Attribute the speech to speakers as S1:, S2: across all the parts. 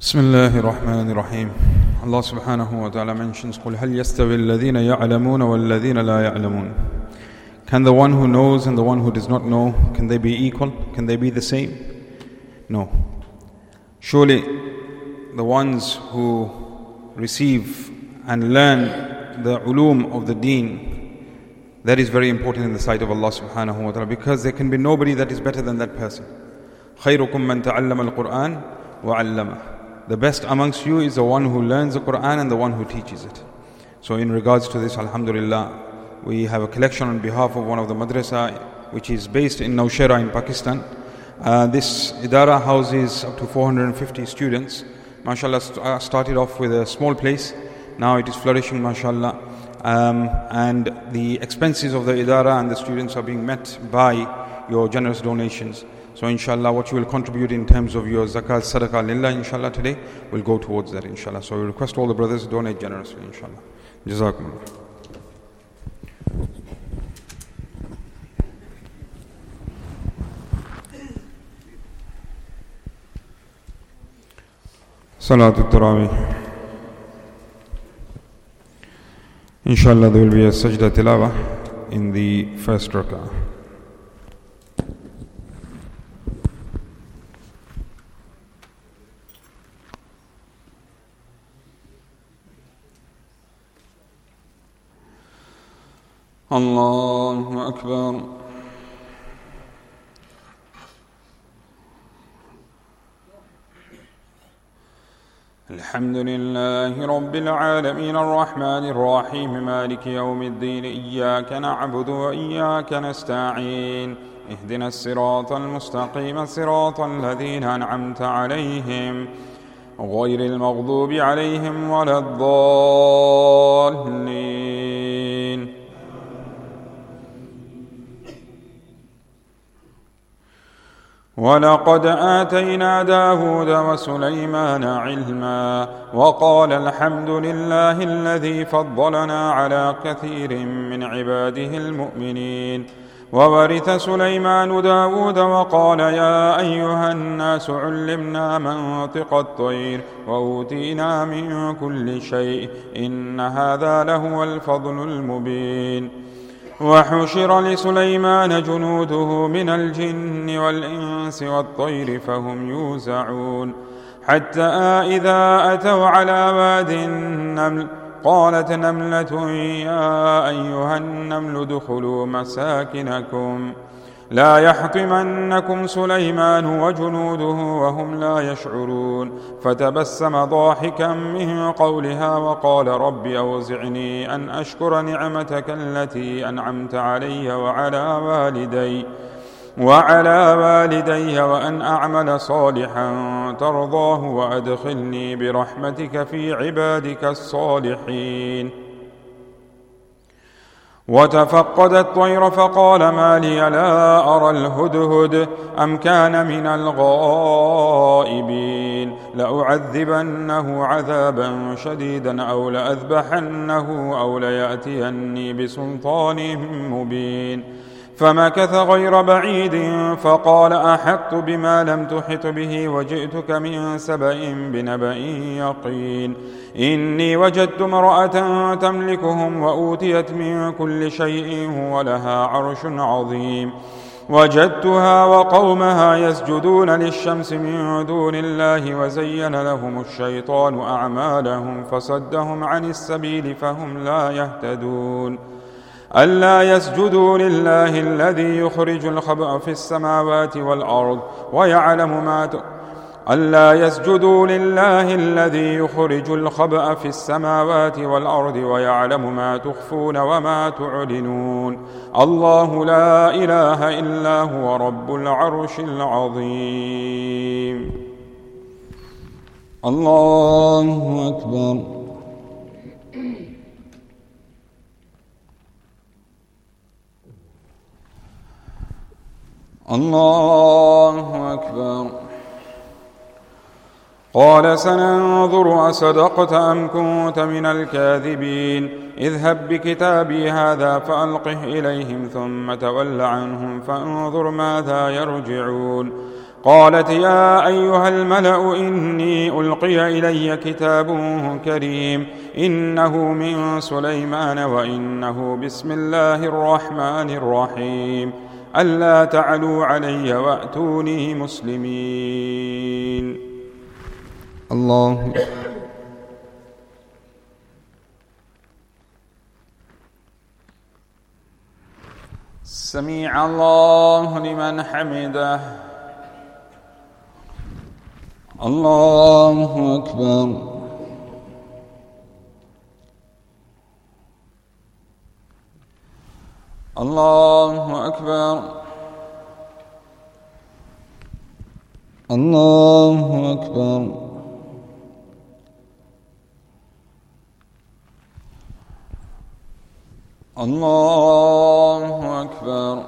S1: بسم الله الرحمن الرحيم. Allah subhanahu wa ta'ala mentions, قُلْ هَلْ يَسْتَوِي الَّذِينَ يَعْلَمُونَ وَالَّذِينَ لَا يَعْلَمُونَ. Can the one who knows and the one who does not know, can they be equal? Can they be the same? No. Surely the ones who receive and learn the ulum of the deen, that is very important in the sight of Allah subhanahu wa ta'ala, because there can be nobody that is better than that person. خَيْرُكُمْ مَنْ تَعَلَّمَ الْقُرْآنَ وَعَلَّمَهُ. The best amongst you is the one who learns the Quran and the one who teaches it. So in regards to this, alhamdulillah, we have a collection on behalf of one of the madrasa which is based in Nowshera in Pakistan. This idara houses up to 450 students. MashaAllah, started off with a small place. Now it is flourishing, MashaAllah. And the expenses of the idara and the students are being met by your generous donations. So inshallah, what you will contribute in terms of your zakat, sadaqah lillah, inshallah, today will go towards that, inshallah. So we request all the brothers to donate generously, inshallah. Jazakumullah. Salatul Tarawih. Inshallah, there will be a sajda tilawah in the first rak'ah. الله أكبر. الحمد لله رب العالمين الرحمن الرحيم مالك يوم الدين إياك نعبد وإياك نستعين اهدنا الصراط المستقيم صراط الذين أنعمت عليهم غير المغضوب عليهم ولا الضالين. ولقد آتينا داود وسليمان علما وقال الحمد لله الذي فضلنا على كثير من عباده المؤمنين. وورث سليمان داود وقال يا أيها الناس علمنا منطق الطير وأوتينا من كل شيء إن هذا لهو الفضل المبين. وحشر لسليمان جنوده من الجن والإنس والطير فهم يوزعون حتى إذا أتوا على واد النمل قالت نملة يا أيها النمل ادخلوا مساكنكم لا يحطمنكم سليمان وجنوده وهم لا يشعرون. فتبسم ضاحكا من قولها وقال رب أوزعني أن أشكر نعمتك التي أنعمت علي وعلى والدي وأن أعمل صالحا ترضاه وأدخلني برحمتك في عبادك الصالحين. وتفقد الطير فقال ما لي لا أرى الهدهد أم كان من الغائبين لأعذبنه عذابا شديدا أو لأذبحنه أو ليأتيني بسلطان مبين. فمكث غير بعيد فقال أحطت بما لم تحط به وجئتك من سبأ بنبأ يقين. إني وجدت امرأة تملكهم وأوتيت من كل شيء ولها عرش عظيم. وجدتها وقومها يسجدون للشمس من دون الله وزين لهم الشيطان أعمالهم فصدهم عن السبيل فهم لا يهتدون. ألا يسجدوا لله الذي يخرج الخبأ في السماوات والأرض ويعلم ما تخفون وما تعلنون. الله لا إله إلا هو رب العرش العظيم. الله أكبر. الله أكبر. قال سننظر أصدقت أم كنت من الكاذبين اذهب بكتابي هذا فألقه إليهم ثم تول عنهم فانظر ماذا يرجعون. قالت يا أيها الملأ إني ألقي إلي كتاب كريم إنه من سليمان وإنه بسم الله الرحمن الرحيم ألا تعلوا علي وأتوني مسلمين. الله سمع الله لمن حمده. الله أكبر. الله أكبر. الله أكبر. الله أكبر.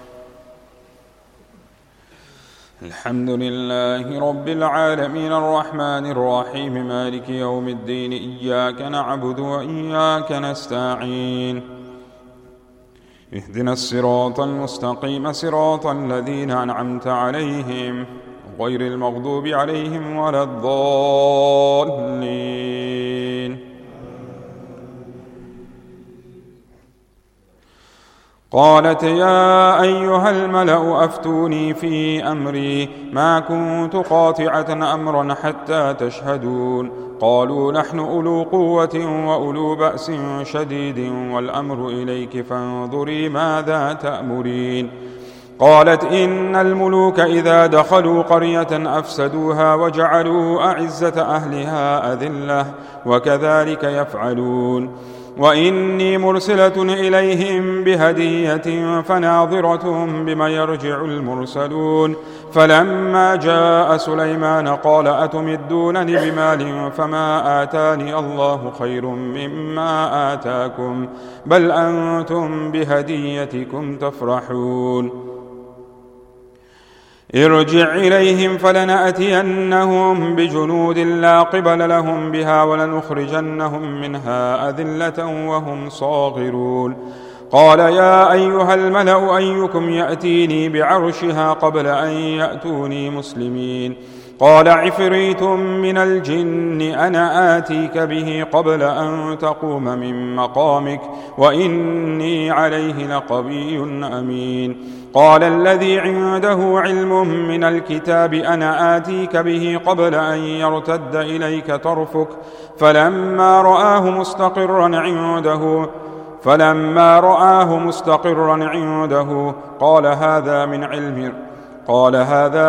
S1: الحمد لله رب العالمين الرحمن الرحيم مالك يوم الدين إياك نعبد وإياك نستعين اهدنا الصراط المستقيم صراط الذين أنعمت عليهم غير المغضوب عليهم ولا الضالين. قالت يا أيها الملأ أفتوني في أمري ما كنت قاطعة أمرا حتى تشهدون. قالوا نحن أولو قوة وأولو بأس شديد والأمر إليك فانظري ماذا تأمرين. قالت إن الملوك إذا دخلوا قرية أفسدوها وجعلوا أعزة أهلها أذلة وكذلك يفعلون. وإني مرسلة إليهم بهدية فناظرة بما يرجع المرسلون. فلما جاء سليمان قال أتمدونني بمال فما آتاني الله خير مما آتاكم بل أنتم بهديتكم تفرحون. ارجع إليهم فلنأتينهم بجنود لا قبل لهم بها ولنخرجنهم منها أذلة وهم صاغرون. قال يا أيها الملأ أيكم يأتيني بعرشها قبل أن يأتوني مسلمين. قال عفريت من الجن أنا آتيك به قبل أن تقوم من مقامك وإني عليه لقوي أمين. قال الذي عنده علم من الكتاب أنا آتيك به قبل أن يرتد إليك طرفك فلما رآه مستقرا عنده قال هذا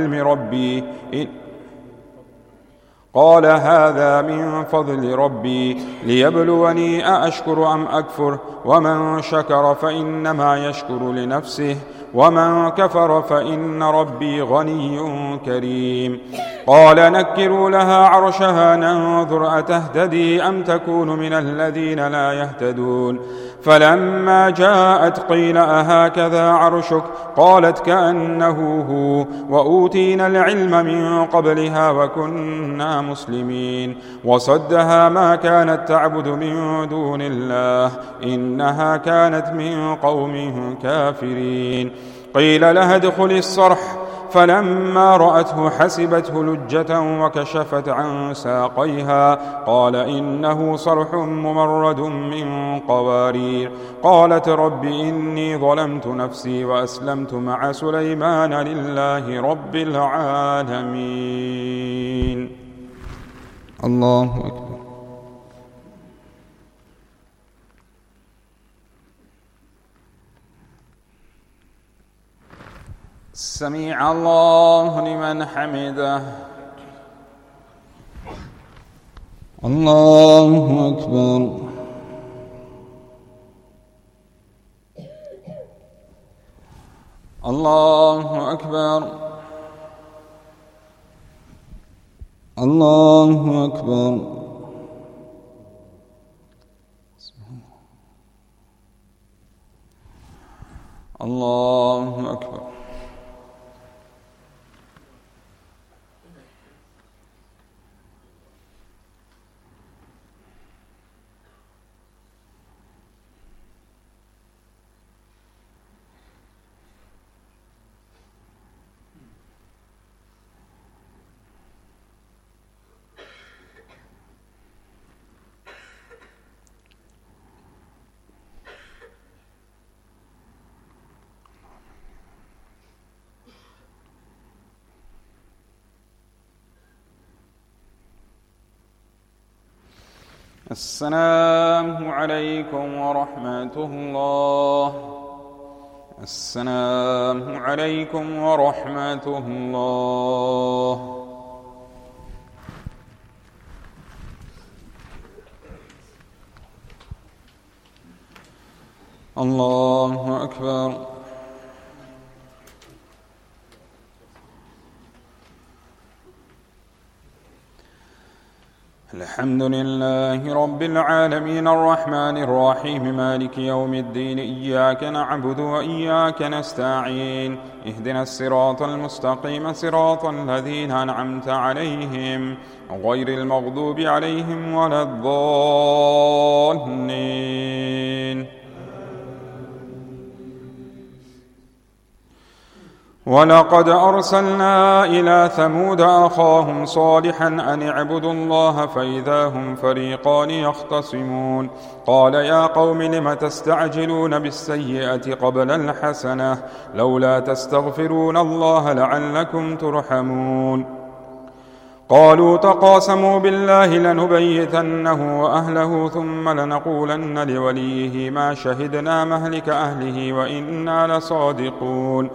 S1: من فضل ربي ليبلوني أأشكر أم أكفر ومن شكر فإنما يشكر لنفسه ومن كفر فإن ربي غني كريم. قال نكروا لها عرشها ننظر أتهتدي أم تكون من الذين لا يهتدون. فلما جاءت قيل أهكذا عرشك قالت كأنه هو وأوتينا العلم من قبلها وكنا مسلمين. وصدها ما كانت تعبد من دون الله إنها كانت من قوم كافرين. قيل لها ادخل الصرح فلما رأته حسبته لجة وكشفت عن ساقيها قال إنه صرح ممرد من قوارير. قالت رب إني ظلمت نفسي وأسلمت مع سليمان لله رب العالمين. الله أكبر. سمع الله لمن حمده. الله أكبر. الله أكبر. الله أكبر. الله أكبر. السلام عليكم ورحمة الله. السلام عليكم ورحمة الله. الله أكبر. الحمد لله رب العالمين الرحمن الرحيم مالك يوم الدين إياك نعبد وإياك نستعين اهدنا الصراط المستقيم صراط الذين أنعمت عليهم غير المغضوب عليهم ولا الضالين. ولقد أرسلنا إلى ثمود أخاهم صالحا أن اعبدوا الله فإذا هم فريقان يختصمون قال يا قوم لم تستعجلون بالسيئة قبل الحسنة لولا تستغفرون الله لعلكم ترحمون قالوا تقاسموا بالله لنبيتنه وأهله ثم لنقولن لوليه ما شهدنا مهلك أهله وإنا لصادقون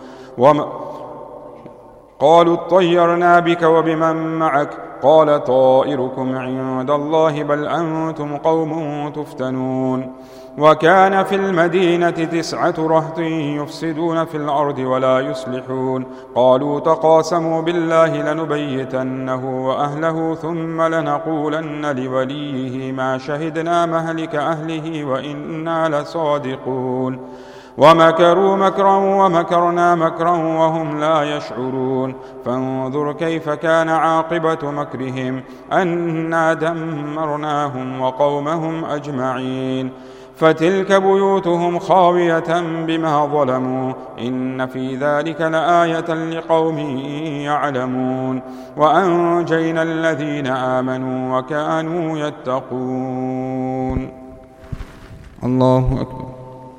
S1: قالوا اطيرنا بك وبمن معك قال طائركم عند الله بل أنتم قوم تفتنون وكان في المدينة 9 رهط يفسدون في الأرض ولا يصلحون قالوا تقاسموا بالله لنبيتنه وأهله ثم لنقولن لوليه ما شهدنا مهلك أهله وإنا لصادقون ومكروا مكرا ومكرنا مكرا وهم لا يشعرون فانظر كيف كان عاقبة مكرهم أنا دمرناهم وقومهم أجمعين فتلك بيوتهم خاوية بما ظلموا إن في ذلك لآية لقوم يعلمون وأنجينا الذين آمنوا وكانوا يتقون. الله أكبر.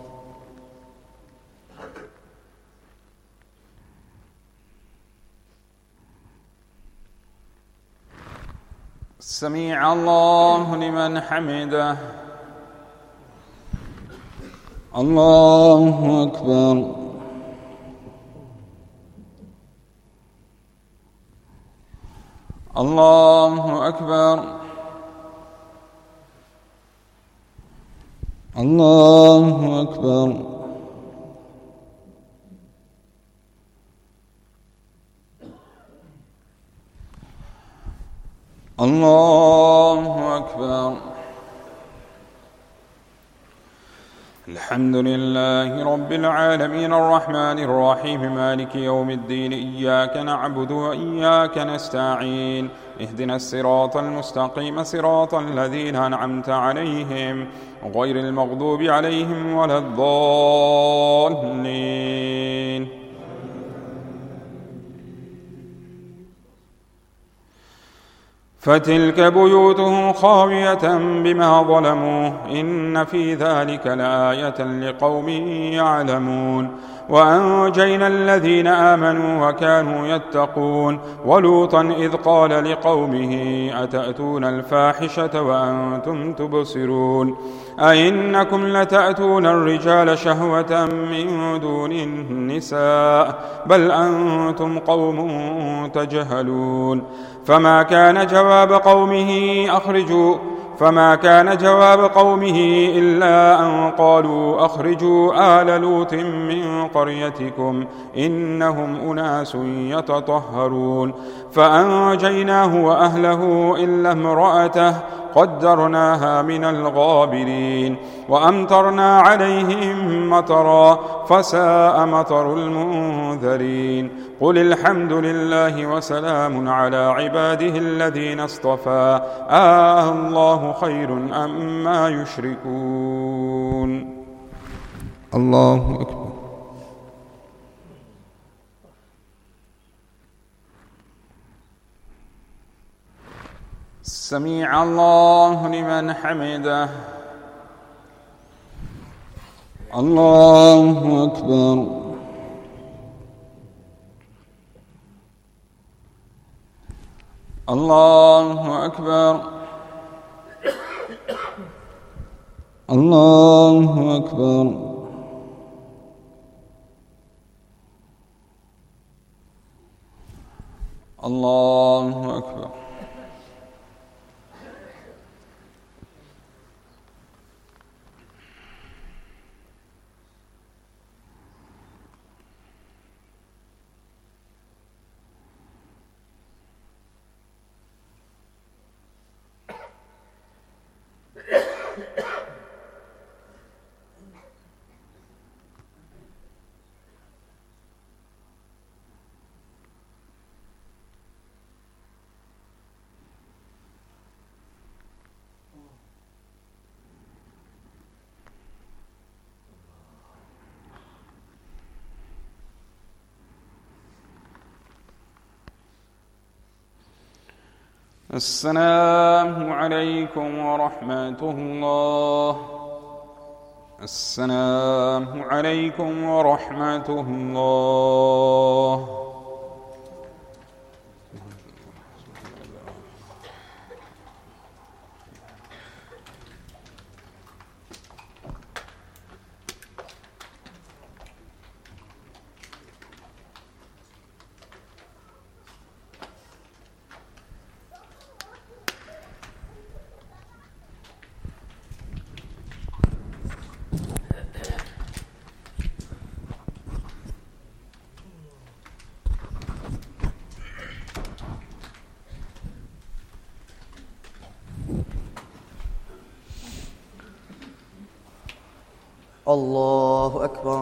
S1: سمع الله لمن حمده. الله أكبر. الله أكبر. الله أكبر. الله أكبر. الحمد لله رب العالمين الرحمن الرحيم مالك يوم الدين إياك نعبد وإياك نستعين اهدنا الصراط المستقيم صراط الذين أنعمت عليهم غير المغضوب عليهم ولا الضالين. فتلك بيوتهم خاوية بما ظلموا إن في ذلك لآية لقوم يعلمون وأنجينا الذين آمنوا وكانوا يتقون ولوطا إذ قال لقومه أتأتون الفاحشة وأنتم تبصرون أئنكم لتأتون الرجال شهوة من دون النساء بل أنتم قوم تجهلون فما كان جواب قومه إلا أن قالوا أخرجوا آل لوط من قريتكم إنهم أناس يتطهرون فأنجيناه وأهله إلا امرأته قدرناها من الغابرين وأمطرنا عليهم مطرا فساء مطر المنذرين قل الحمد لله وسلام على عباده الذين اصطفى الله خير أما يشركون. الله أكبر. سمع الله لمن حمده. الله أكبر. الله أكبر. الله أكبر. الله أكبر. السلام عليكم ورحمة الله. السلام عليكم ورحمة الله.
S2: الله أكبر.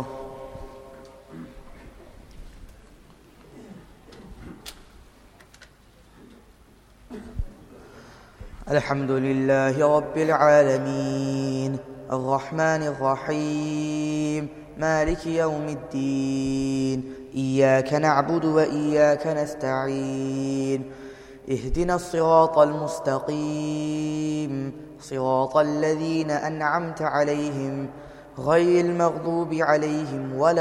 S2: الحمد لله رب العالمين الرحمن الرحيم مالك يوم الدين إياك نعبد وإياك نستعين اهدنا الصراط المستقيم صراط الذين أنعمت عليهم غير المغضوب عليهم ولا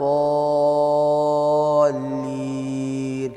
S2: الضالين.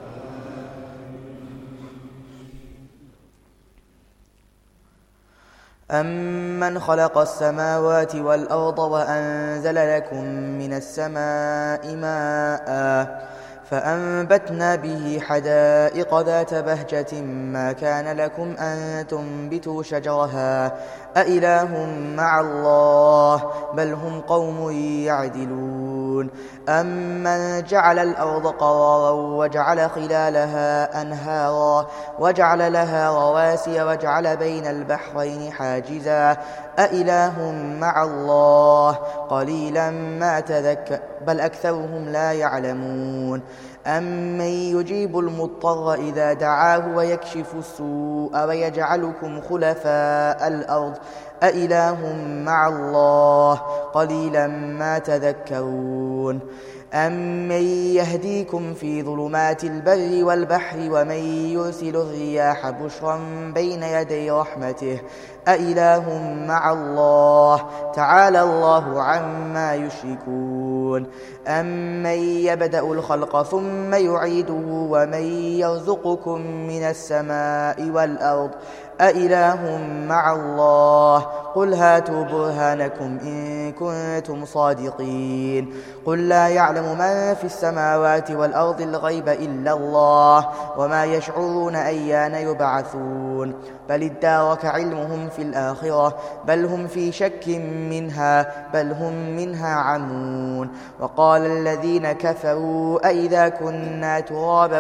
S2: أمن خلق السماوات والأرض وأنزل لكم من السماء ماء فأنبتنا به حدائق ذات بهجة ما كان لكم أن تنبتوا شجرها أإله مع الله بل هم قوم يعدلون. أمن جعل الأرض قرارا وجعل خلالها أنهارا وجعل لها رواسي وجعل بين البحرين حاجزا أإله مع الله قليلا ما تذكر بل أكثرهم لا يعلمون. أمن يجيب المضطر إذا دعاه ويكشف السوء ويجعلكم خلفاء الأرض أإله مع الله قليلا ما تذكرون. أمن يهديكم في ظلمات البر والبحر ومن يرسل الرياح بشرا بين يدي رحمته أإله مع الله تعالى الله عما يشركون. أمن يبدأ الخلق ثم يعيده ومن يرزقكم من السماء والأرض أإله مع الله قل هاتوا برهانكم إن كنتم صادقين. قل لا يعلم من في السماوات والأرض الغيب إلا الله وما يشعرون أيان يبعثون بل ادارك علمهم في الآخرة بل هم في شك منها بل هم منها عمون. وقال الذين كفروا أئذا كنا ترابا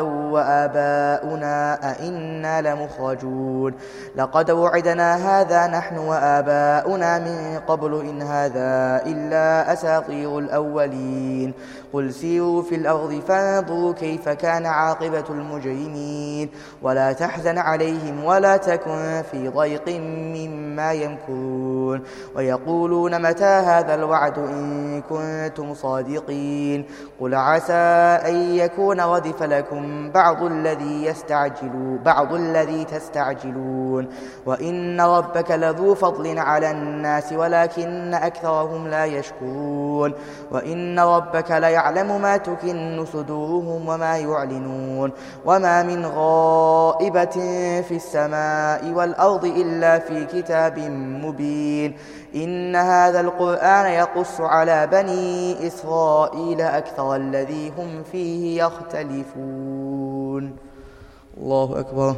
S2: وآباؤنا أئنا لمخرجون لقد وعدنا هذا نحن وآباؤنا من قبل إن هذا إلا أساطير الأولين. قل سيروا في الأرض فانظروا كيف كان عاقبة المجرمين ولا تحزن عليهم ولا تكن في ضيق مما يمكرون. ويقولون متى هذا الوعد إن كنتم صادقين قل عسى أن يكون ردف لكم بعض الذي تستعجلون يعلمون وإن ربك لذو فضل على الناس ولكن أكثرهم لا يشكرون وإن ربك ليعلم ما تكن صدورهم وما يعلنون وما من غائبة في السماء والأرض إلا في كتاب مبين إن هذا القرآن يقص على بني إسرائيل أكثر الذي هم فيه يختلفون. الله أكبر.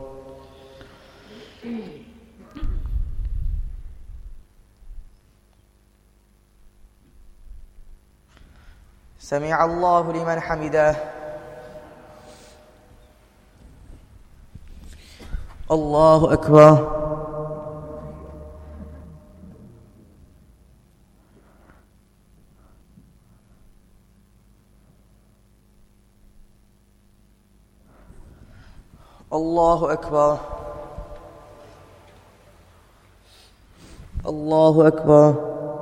S2: سمع الله لمن حمده. الله أكبر. الله أكبر. الله أكبر.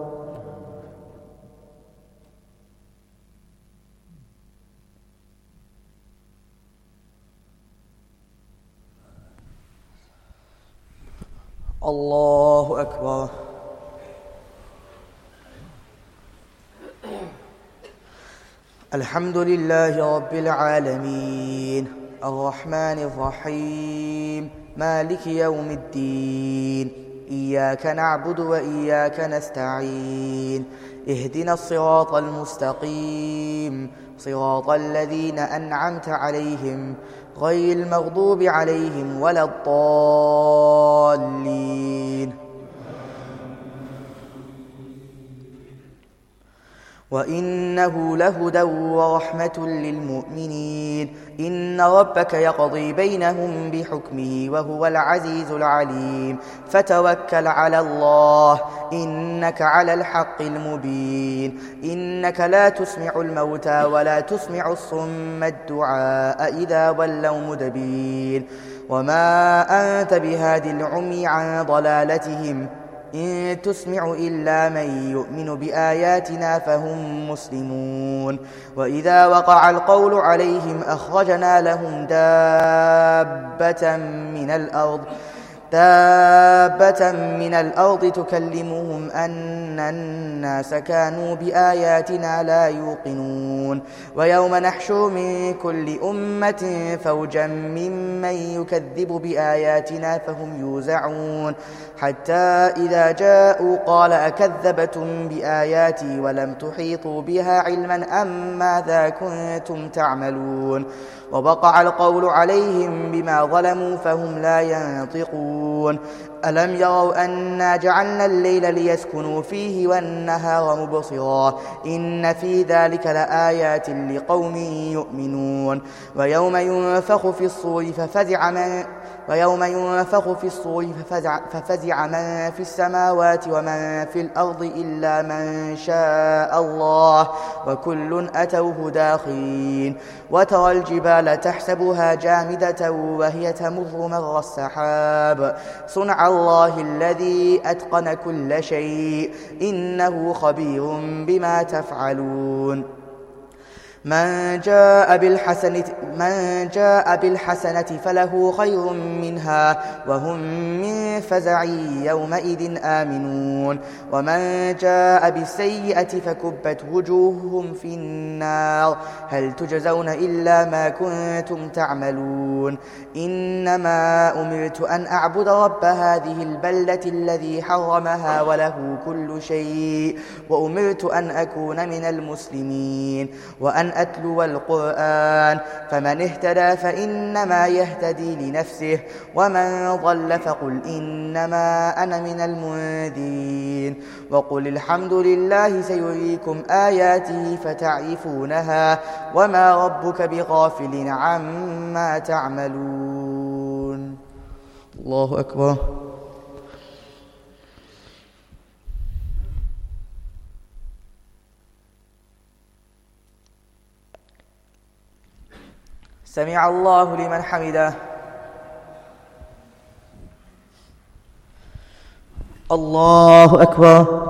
S2: الله أكبر. الحمد لله رب العالمين الرحمن الرحيم مالك يوم الدين إياك نعبد وإياك نستعين اهدنا الصراط المستقيم صراط الذين أنعمت عليهم غير المغضوب عليهم ولا الضالين. وإنه لهدى ورحمة للمؤمنين إن ربك يقضي بينهم بحكمه وهو العزيز العليم فتوكل على الله إنك على الحق المبين إنك لا تسمع الموتى ولا تسمع الصم الدعاء إذا ولوا مدبرين وما أنت بهاد العمي عن ضلالتهم إن تسمع إلا من يؤمن بآياتنا فهم مسلمون وإذا وقع القول عليهم أخرجنا لهم دابة من الأرض تكلمهم أن الناس كانوا بآياتنا لا يوقنون ويوم نحشر من كل أمة فوجا ممن يكذب بآياتنا فهم يوزعون حتى إذا جاءوا قال أكذبتم بآياتي ولم تحيطوا بها علما أم ماذا كنتم تعملون ووقع القول عليهم بما ظلموا فهم لا ينطقون ألم يروا أنا جعلنا الليل ليسكنوا فيه والنهار مبصرا إن في ذلك لآيات لقوم يؤمنون ويوم ينفخ في الصور ففزع من في السماوات ومن في الأرض إلا من شاء الله وكل أتوه داخرين وترى الجبال تحسبها جامدة وهي تمر مر السحاب صنع الله الذي أتقن كل شيء إنه خبير بما تفعلون من جاء بالحسنة فله خير منها وهم من فزع يومئذ آمنون ومن جاء بالسيئة فكبت وجوههم في النار هل تجزون إلا ما كنتم تعملون إنما أمرت أن أعبد رب هذه البلدة الذي حرمها وله كل شيء وأمرت أن أكون من المسلمين وأن أتلو القرآن فمن اهتدى فإنما يهتدي لنفسه ومن ضل فقل إنما أنا من المنذرين وقل الحمد لله سيريكم آياته فتعرفونها وما ربك بغافل عما تعملون. الله أكبر. سمع الله لمن حمده. الله أكبر.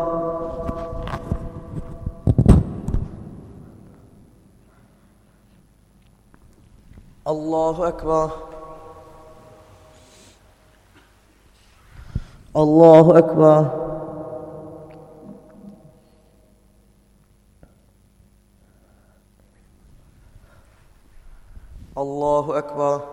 S2: الله أكبر. الله أكبر. الله أكبر.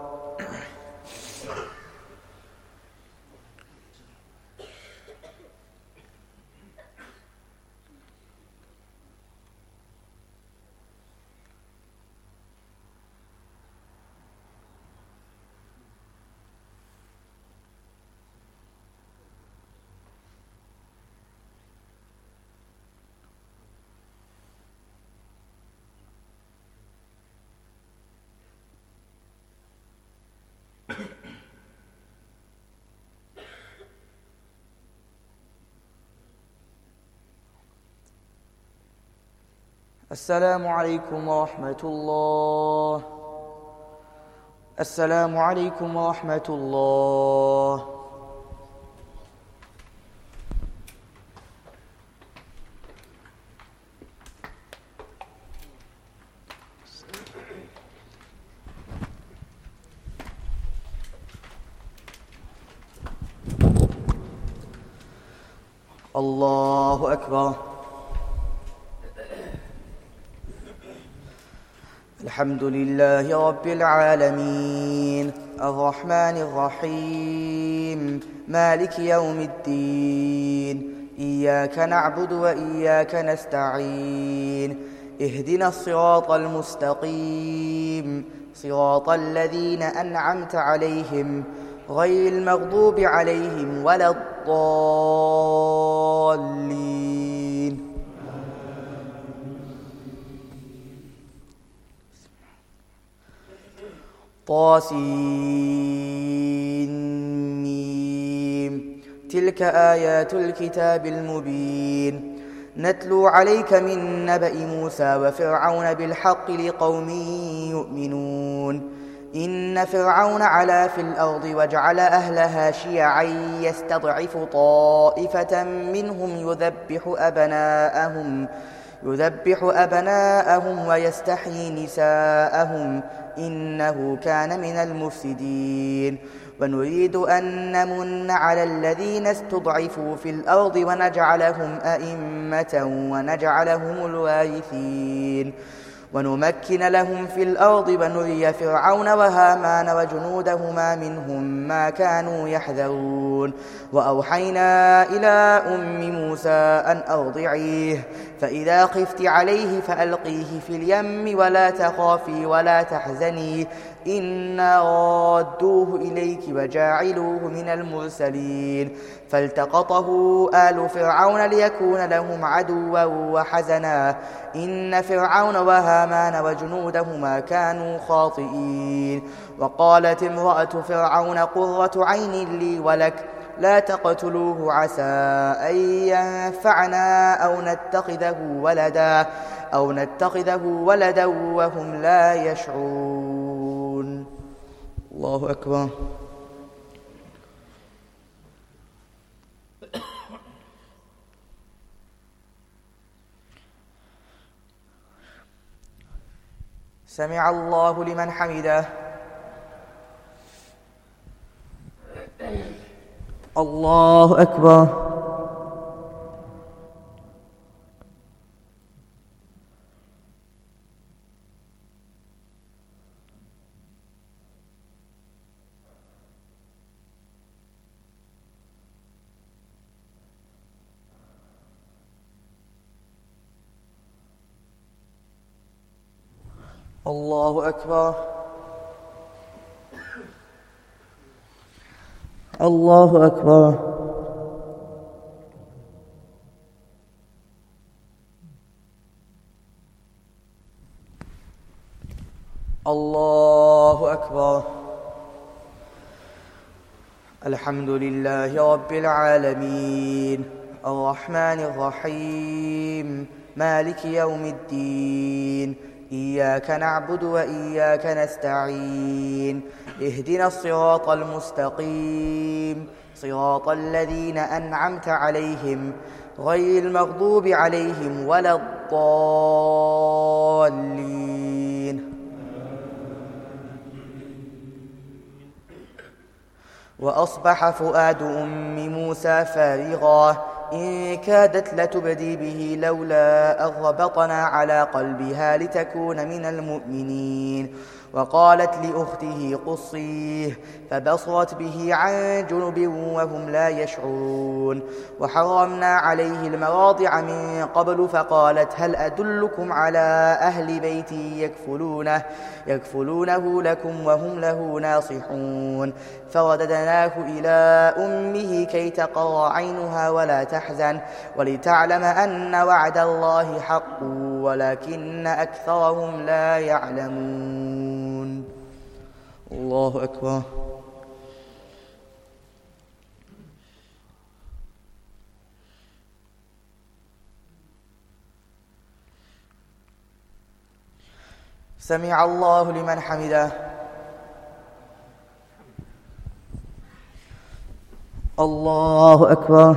S2: السلام عليكم ورحمة الله. السلام عليكم ورحمة الله. الله أكبر. الحمد لله رب العالمين الرحمن الرحيم مالك يوم الدين إياك نعبد وإياك نستعين اهدنا الصراط المستقيم صراط الذين أنعمت عليهم غير المغضوب عليهم ولا الضالين. طاسين تلك آيات الكتاب المبين نتلو عليك من نبأ موسى وفرعون بالحق لقوم يؤمنون إن فرعون علا في الأرض وجعل أهلها شيعا يستضعف طائفة منهم يذبح أبناءهم ويستحيي نساءهم إنه كان من المفسدين ونريد أن نمن على الذين استضعفوا في الأرض ونجعلهم أئمة ونجعلهم الوارثين ونمكن لهم في الأرض ونري فرعون وهامان وجنودهما منهم ما كانوا يحذرون وأوحينا إلى أم موسى أن أرضعيه فإذا خفت عليه فألقيه في اليم ولا تخافي ولا تحزني إنا رادوه إليك وجاعلوه من المرسلين فالتقطه آل فرعون ليكون لهم عدوا وحزنا إن فرعون وهامان وجنودهما كانوا خاطئين وقالت امرأة فرعون قرة عين لي ولك لا تقتلوه عسى أن ينفعنا أو نتخذه ولدا وهم لا يشعرون. الله أكبر. سمع الله لمن حمده. الله أكبر. الله أكبر. الله أكبر. الله أكبر. الحمد لله رب العالمين الرحمن الرحيم مالك يوم الدين إياك نعبد وإياك نستعين اهدنا الصراط المستقيم صراط الذين أنعمت عليهم غير المغضوب عليهم ولا الضالين. وأصبح فؤاد أم موسى فارغا إن كادت لتبدي به لولا أن ربطنا على قلبها لتكون من المؤمنين وقالت لأخته قصيه فبصرت به عن جنب وهم لا يشعرون وحرمنا عليه المراضع من قبل فقالت هل أدلكم على أهل بيت يكفلونه لكم وهم له ناصحون فرددناه إلى أمه كي تقر عينها ولا تحزن ولتعلم أن وعد الله حق ولكن أكثرهم لا يعلمون. الله أكبر. سمع الله لمن حمده. الله أكبر.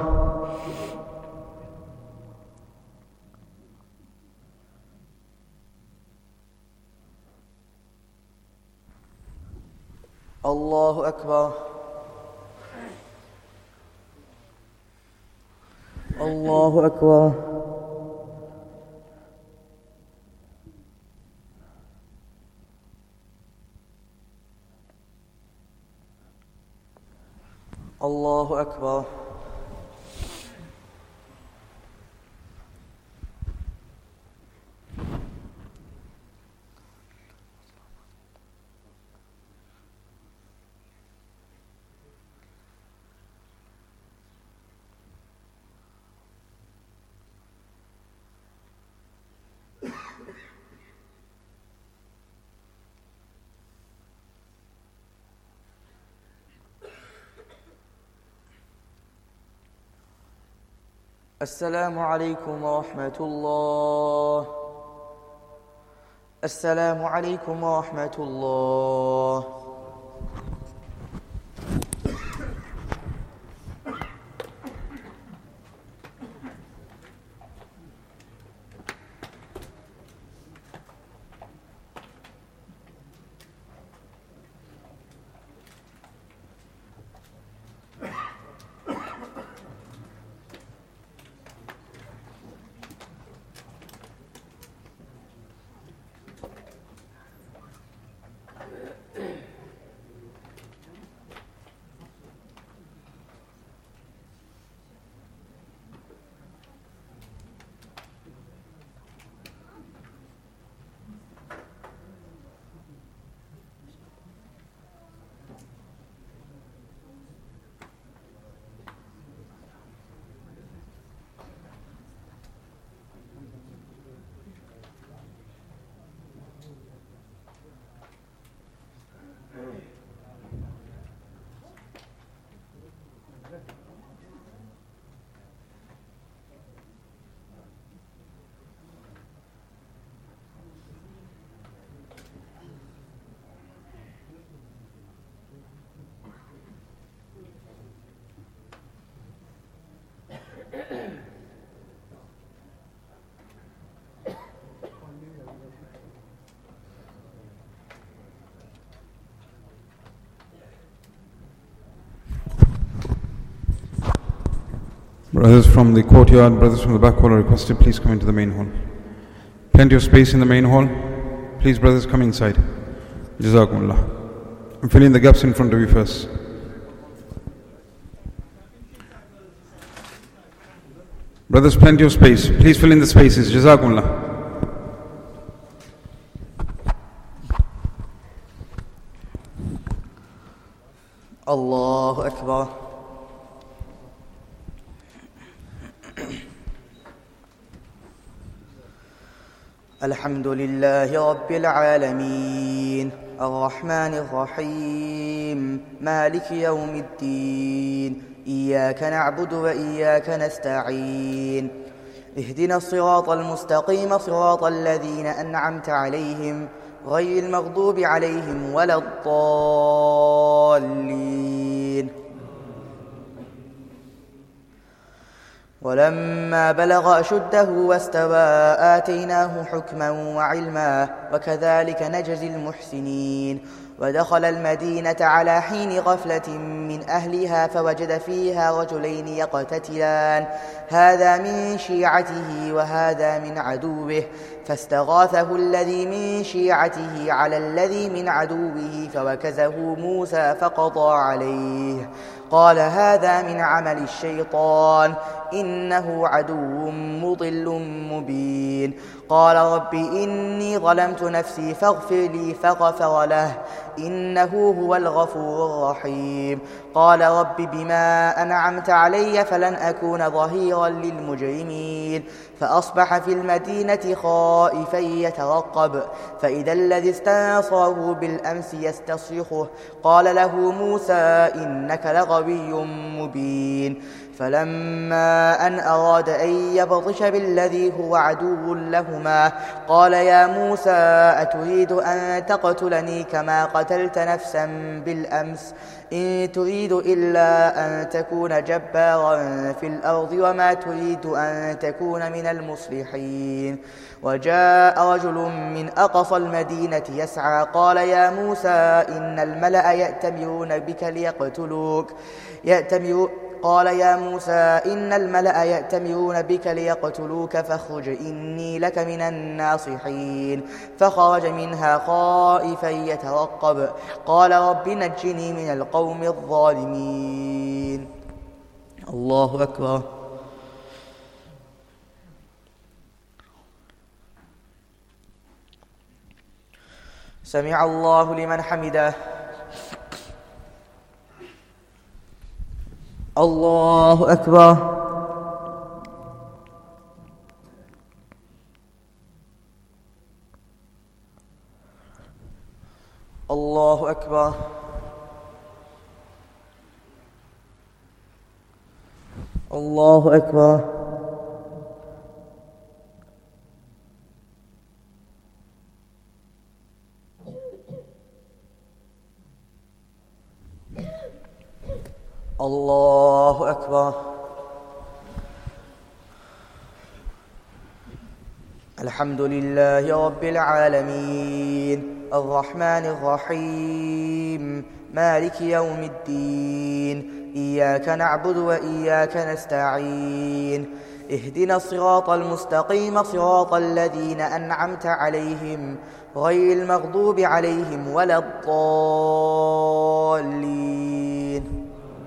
S2: الله أكبر. الله أكبر. الله أكبر. السلام عليكم ورحمة الله. السلام عليكم ورحمة الله.
S1: Brothers from the courtyard, brothers from the back hall are requested, please come into the main hall. Plenty of space in the main hall. Please, brothers, come inside. Jazakumullah. I'm filling the gaps in front of you first. Brothers, plenty of space. Please fill in the spaces. Jazakumullah.
S2: الله أكبر. الحمد لله رب العالمين الرحمن الرحيم مالك يوم الدين إياك نعبد وإياك نستعين اهدنا الصراط المستقيم صراط الذين أنعمت عليهم غير المغضوب عليهم ولا الضالين. ولما بلغ أشده واستوى آتيناه حكما وعلما وكذلك نجزي المحسنين ودخل المدينة على حين غفلة من أهلها فوجد فيها رجلين يقتتلان هذا من شيعته وهذا من عدوه فاستغاثه الذي من شيعته على الذي من عدوه فوكزه موسى فقضى عليه قال هذا من عمل الشيطان إنه عدو مضل مبين قال رب إني ظلمت نفسي فاغفر لي فغفر له إنه هو الغفور الرحيم قال رب بما أنعمت علي فلن أكون ظهيرا للمجرمين فأصبح في المدينة خائفا يترقب فإذا الذي استنصره بالأمس يستصرخه قال له موسى إنك لغوي مبين فلما أن أراد أن يبطش بالذي هو عدو لهما قال يا موسى أتريد أن تقتلني كما قتلت نفسا بالأمس إن تريد إلا أن تكون جبارا في الأرض وما تريد أن تكون من المصلحين وجاء رجل من أقصى المدينة يسعى قال يا موسى إن الملأ يأتمرون بك ليقتلوك قال يا موسى إن الملأ يأتمرون بك ليقتلوك فاخرج إني لك من الناصحين فخرج منها خائفا يترقب قال رب نجني من القوم الظالمين الله أكبر سمع الله لمن حمده الله أكبر الله أكبر الله أكبر الله أكبر الحمد لله رب العالمين الرحمن الرحيم مالك يوم الدين إياك نعبد وإياك نستعين اهدنا الصراط المستقيم صراط الذين أنعمت عليهم غير المغضوب عليهم ولا الضالين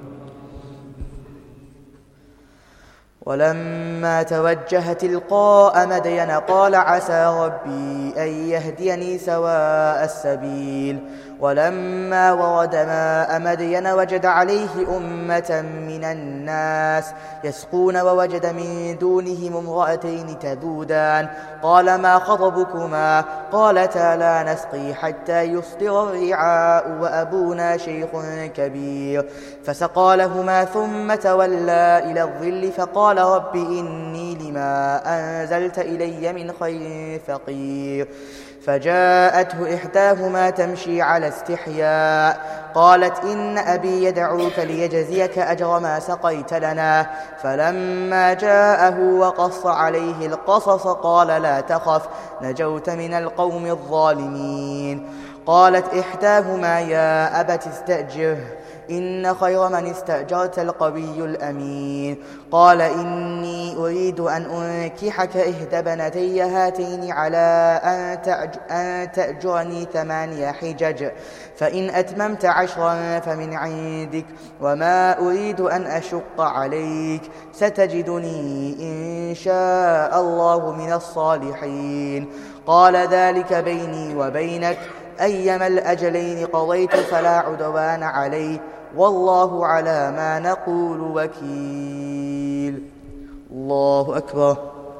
S2: ولما توجه تلقاء مدين قال عسى ربي أن يهديني سواء السبيل ولما ورد ماء مدين وجد عليه أمة من الناس يسقون ووجد من دونهم امرأتين تذودان قال ما خطبكما قالتا لا نسقي حتى يصدر الرعاء وأبونا شيخ كبير فسقى لهما ثم تولى إلى الظل فقال رب إني لما أنزلت إلي من خير فقير فجاءته إحداهما تمشي على استحياء قالت إن أبي يدعوك ليجزيك أجر ما سقيت لنا فلما جاءه وقص عليه القصص قال لا تخف نجوت من القوم الظالمين قالت إحداهما يا أبت استأجره إن خير من استأجرت القوي الأمين قال إني أريد أن أنكحك إحدى بنتي هاتين على أن تأجرني 8 حجج فإن أتممت 10 فمن عندك وما أريد أن أشق عليك ستجدني إن شاء الله من الصالحين قال ذلك بيني وبينك أيما الأجلين قضيت فلا عدوان علي والله على ما نقول وكيل الله أكبر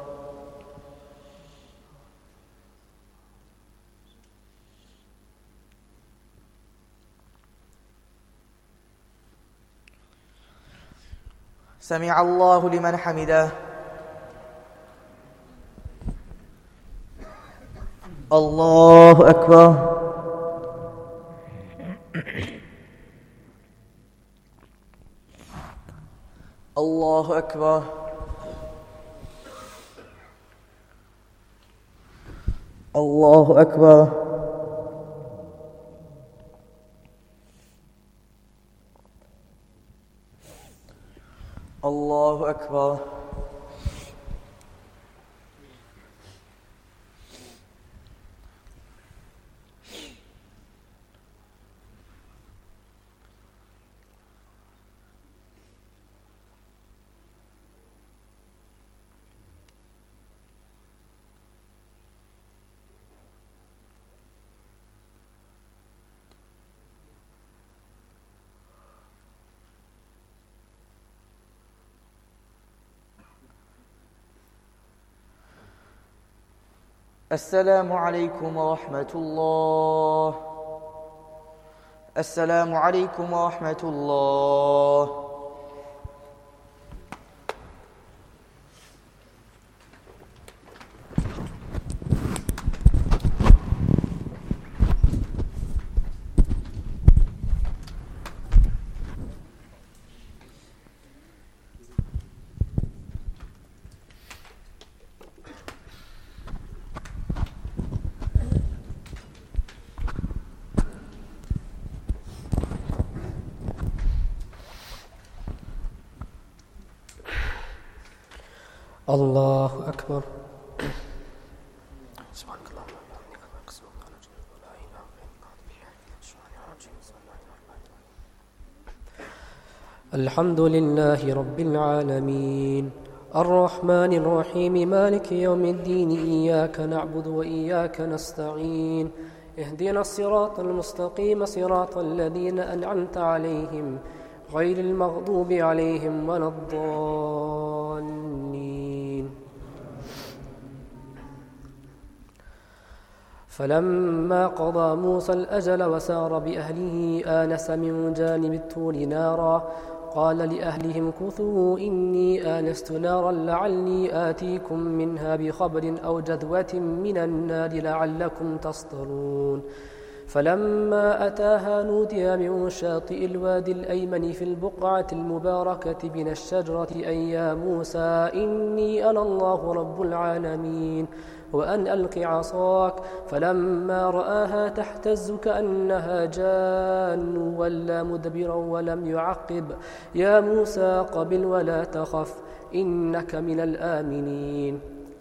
S2: سمع الله لمن حمده الله أكبر الله أكبر الله أكبر أكبر. السلام عليكم ورحمة الله. السلام عليكم ورحمة الله.
S3: الله أكبر. سبحانك اللهم وبحمدك لا إله إلا أنت الحمد لله رب العالمين الرحمن الرحيم مالك يوم الدين إياك نعبد وإياك نستعين اهدنا الصراط المستقيم صراط الذين أنعمت عليهم غير المغضوب عليهم ولا الضالين. فلما قضى موسى الأجل وسار بأهله آنس من جانب الطور نارا قال لأهلهم كثوا إني آنست نارا لعلي آتيكم منها بخبر أو جذوة من النار لعلكم تصطلون. فلما أتاها نودي من شاطئ الوادي الأيمن في البقعة المباركة من الشجرة أن يا موسى إني أنا الله رب العالمين وأن ألق عصاك. فلما رآها تهتز كأنها جان ولا مدبرا ولم يعقب يا موسى قبل ولا تخف إنك من الآمنين.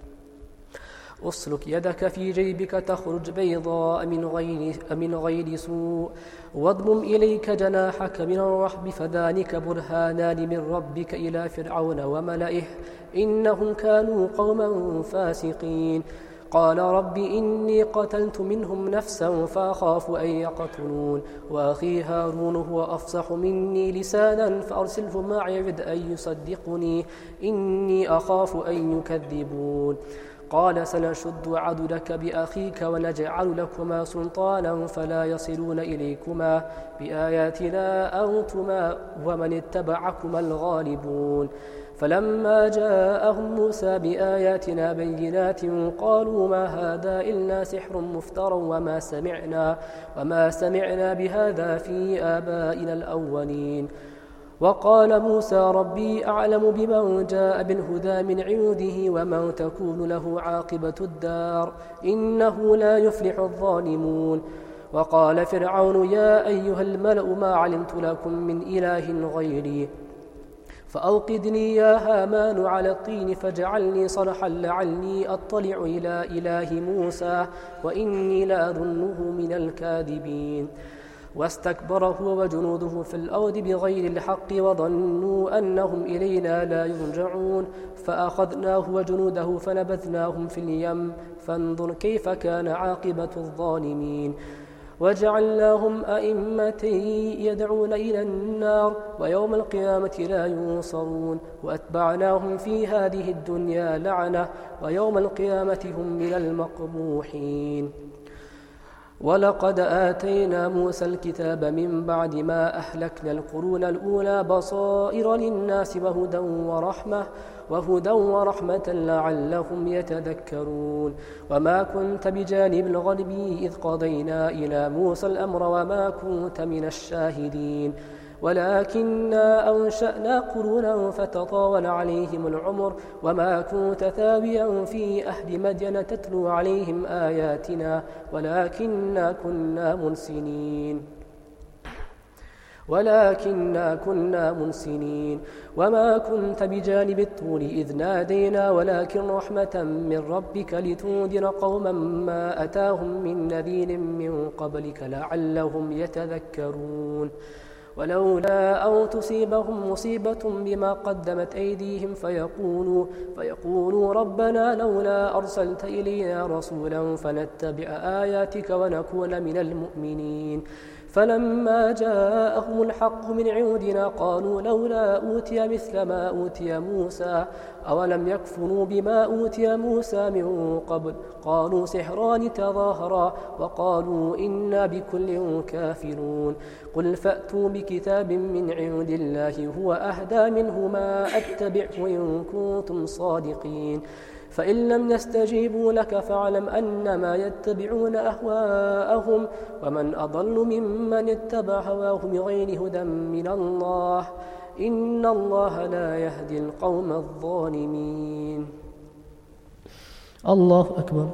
S3: أسلك يدك في جيبك تخرج بيضاء من غير سوء واضمم إليك جناحك من الرحب فذلك برهانان من ربك إلى فرعون وملئه إنهم كانوا قوما فاسقين. قال رب إني قتلت منهم نفسا فأخاف أن يقتلون وأخي هارون هو أفصح مني لسانا فأرسله معي يرد أن يصدقني إني أخاف أن يكذبون. قال سنشد عضدك بأخيك ونجعل لكما سلطانا فلا يصلون إليكما بآياتنا أنتما ومن اتبعكما الغالبون. فلما جاءهم موسى بآياتنا بينات قالوا ما هذا إلا سحر مفترى وما سمعنا بهذا في آبائنا الأولين. وقال موسى ربي أعلم بمن جاء بالهدى من عنده ومن تكون له عاقبة الدار إنه لا يفلح الظالمون. وقال فرعون يا أيها الملأ ما علمت لكم من إله غيري فأوقدني يا هامان على الطين فاجعلني صرحا لعلي أطلع إلى إله موسى وإني لأظنه من الكاذبين. واستكبر هو وجنوده في الأرض بغير الحق وظنوا أنهم إلينا لا يرجعون فأخذناه وجنوده فنبذناهم في اليم فانظر كيف كان عاقبة الظالمين. وجعلناهم أئمة يدعون إلى النار ويوم القيامة لا ينصرون وأتبعناهم في هذه الدنيا لعنة ويوم القيامة هم من المقبوحين. ولقد آتينا موسى الكتاب من بعد ما أهلكنا القرون الأولى بصائر للناس وهدى ورحمة لعلهم يتذكرون. وما كنت بجانب الغربي إذ قضينا إلى موسى الأمر وما كنت من الشاهدين ولكننا أنشأنا قرونا فتطاول عليهم العمر وما كنت ثاويا في أهل مدين تتلو عليهم آياتنا ولكننا كنا مرسلين. ولكننا كنا منسنين وما كنت بجانب الطور إذ نادينا ولكن رحمة من ربك لتنذر قوما ما أتاهم من نذير من قبلك لعلهم يتذكرون ولولا أن تصيبهم مصيبة بما قدمت أيديهم فيقولوا ربنا لولا أرسلت إلينا رسولا فنتبع آياتك ونكون من المؤمنين فلما جاءهم الحق من عندنا قالوا لولا أوتي مثل ما أوتي موسى أولم يكفروا بما أوتي موسى من قبل قالوا سحران تظاهرا وقالوا إنا بكل كافرون قل فأتوا بكتاب من عند الله هو أهدى منهما أتبعه إن كنتم صادقين فإن لم يستجيبوا لك فاعلم أنما يتبعون أهواءهم ومن أضل ممن اتبع هواه بغير هدى من الله إن الله لا يهدي القوم الظالمين.
S4: الله أكبر.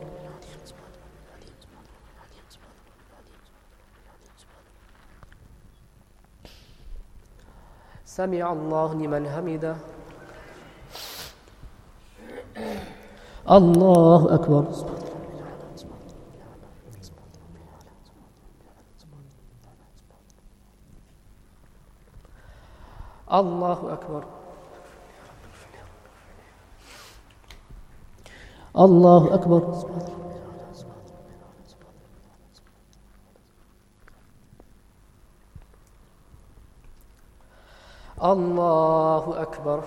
S3: سمع الله لمن حمده.
S4: الله أكبر.
S3: الله أكبر.
S4: الله أكبر.
S3: الله أكبر.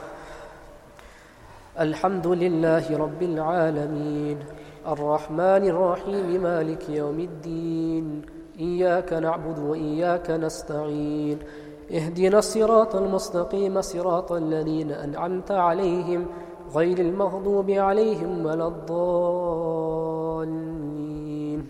S3: الحمد لله رب العالمين الرحمن الرحيم مالك يوم الدين إياك نعبد وإياك نستعين اهدنا الصراط المستقيم صراط الذين أنعمت عليهم غير المغضوب عليهم ولا الضالين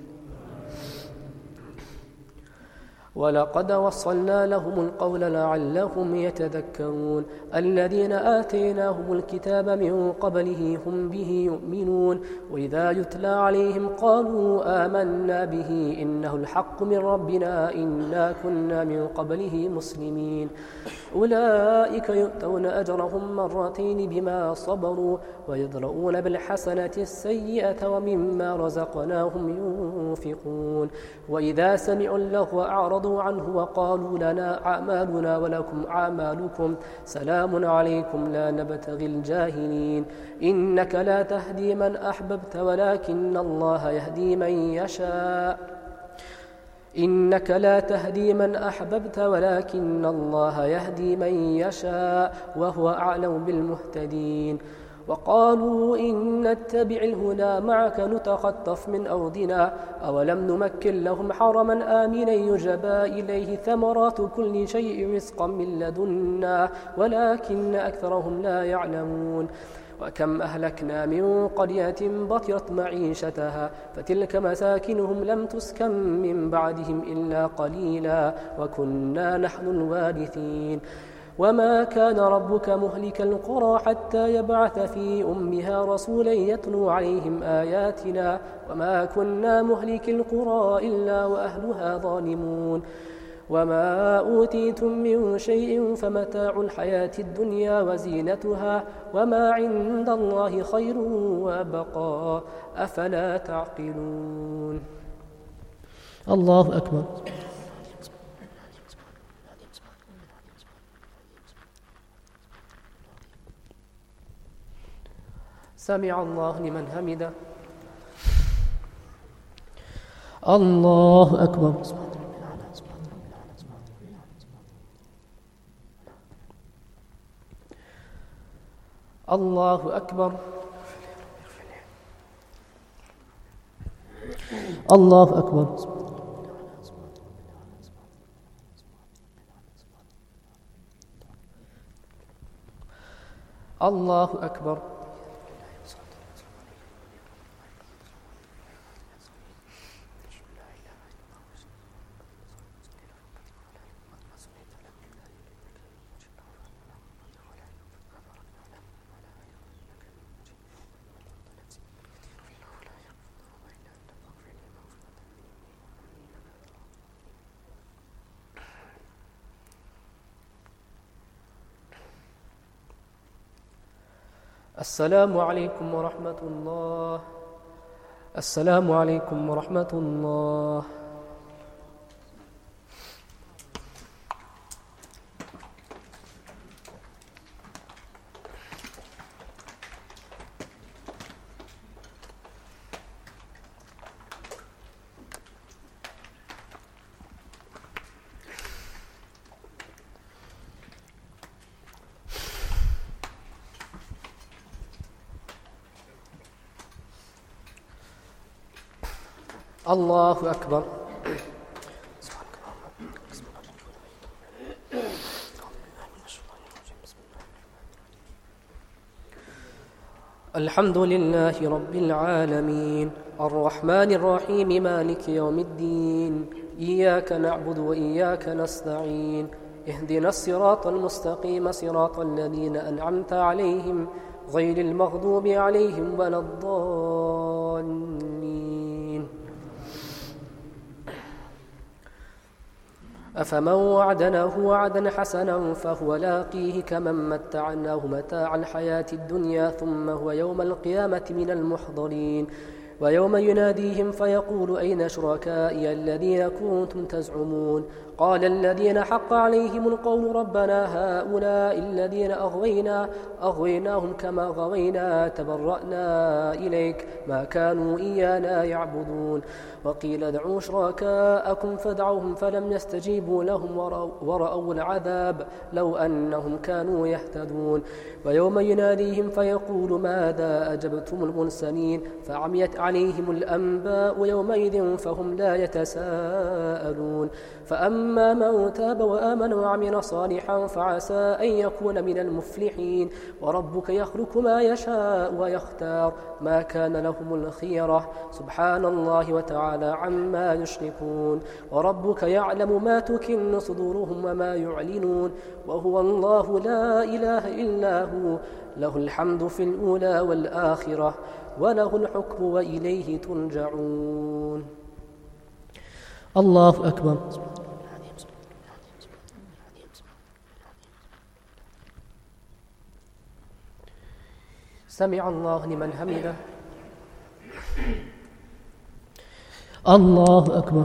S3: ولقد وصلنا لهم القول لعلهم يتذكرون الذين آتيناهم الكتاب من قبله هم به يؤمنون وإذا يتلى عليهم قالوا آمنا به إنه الحق من ربنا إنا كنا من قبله مسلمين أولئك يؤتون أجرهم مرتين بما صبروا ويدرؤون بالحسنة السيئة ومما رزقناهم ينفقون وإذا سمعوا اللغو أعرضوا عنه وقالوا لنا أعمالنا ولكم أعمالكم سلام عليكم لا نبتغي الجاهلين إنك لا تهدي من أحببت ولكن الله يهدي من يشاء إنك لا تهدي من أحببت ولكن الله يهدي من يشاء وهو أعلم بالمهتدين وقالوا إن نتبع الهدى معك نتخطف من أرضنا أولم نمكن لهم حرما آمنا يجبى إليه ثمرات كل شيء رزقا من لدنا ولكن أكثرهم لا يعلمون وكم أهلكنا من قرية بطرت معيشتها فتلك مساكنهم لم تسكن من بعدهم إلا قليلا وكنا نحن الوارثين وما كان ربك مهلك القرى حتى يبعث في أمها رسولا يتلو عليهم آياتنا وما كنا مهلك القرى إلا وأهلها ظالمون وما أوتيتم من شيء فمتاع الحياة الدنيا وزينتها وما عند الله خير وأبقى أفلا تعقلون.
S4: الله أكبر.
S3: سمع الله لمن حمده.
S4: الله أكبر.
S3: الله أكبر.
S4: الله أكبر.
S3: الله أكبر. السلام عليكم ورحمة الله. السلام عليكم ورحمة الله. الله أكبر. الحمد لله رب العالمين الرحمن الرحيم مالك يوم الدين إياك نعبد وإياك نستعين اهدنا الصراط المستقيم صراط الذين أنعمت عليهم غير المغضوب عليهم ولا الضالين. أفمن وعدناه وعدا حسنا فهو لاقيه كمن متعناه متاع الحياة الدنيا ثم هو يوم القيامة من المحضرين. ويوم يناديهم فيقول أين شركائي الذين كنتم تزعمون قال الذين حق عليهم القول ربنا هؤلاء الذين أغويناهم كما غوينا تبرأنا إليك ما كانوا إيانا يعبدون. وقيل ادعوا شركاءكم فدعوهم فلم يستجيبوا لهم ورأوا العذاب لو أنهم كانوا يهتدون. ويوم يناديهم فيقول ماذا أجبتم المرسلين فعميت عليهم الأنباء يومئذ فهم لا يتساءلون. فأما من تاب وآمن وعمل صالحا فعسى أن يكون من المفلحين. وربك يخلق ما يشاء ويختار ما كان لهم الخيرة سبحان الله وتعالى عما يشركون. وربك يعلم ما تكن صدورهم وما يعلنون وهو الله لا إله إلا هو له الحمد في الأولى والآخرة وله الحكم وإليه ترجعون.
S4: الله أكبر.
S3: سمع الله لمن حمده.
S4: الله أكبر.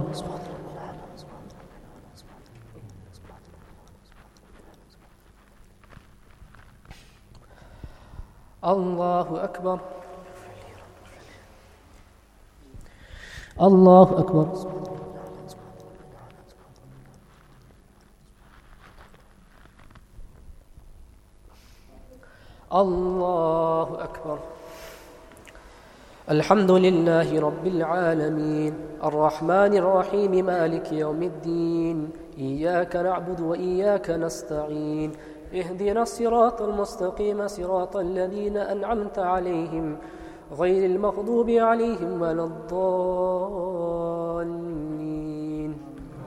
S3: الله أكبر.
S4: الله أكبر.
S3: الله أكبر. الحمد لله رب العالمين الرحمن الرحيم مالك يوم الدين إياك نعبد وإياك نستعين اهدنا الصراط المستقيم صراط الذين أنعمت عليهم غير المغضوب عليهم ولا الضالين.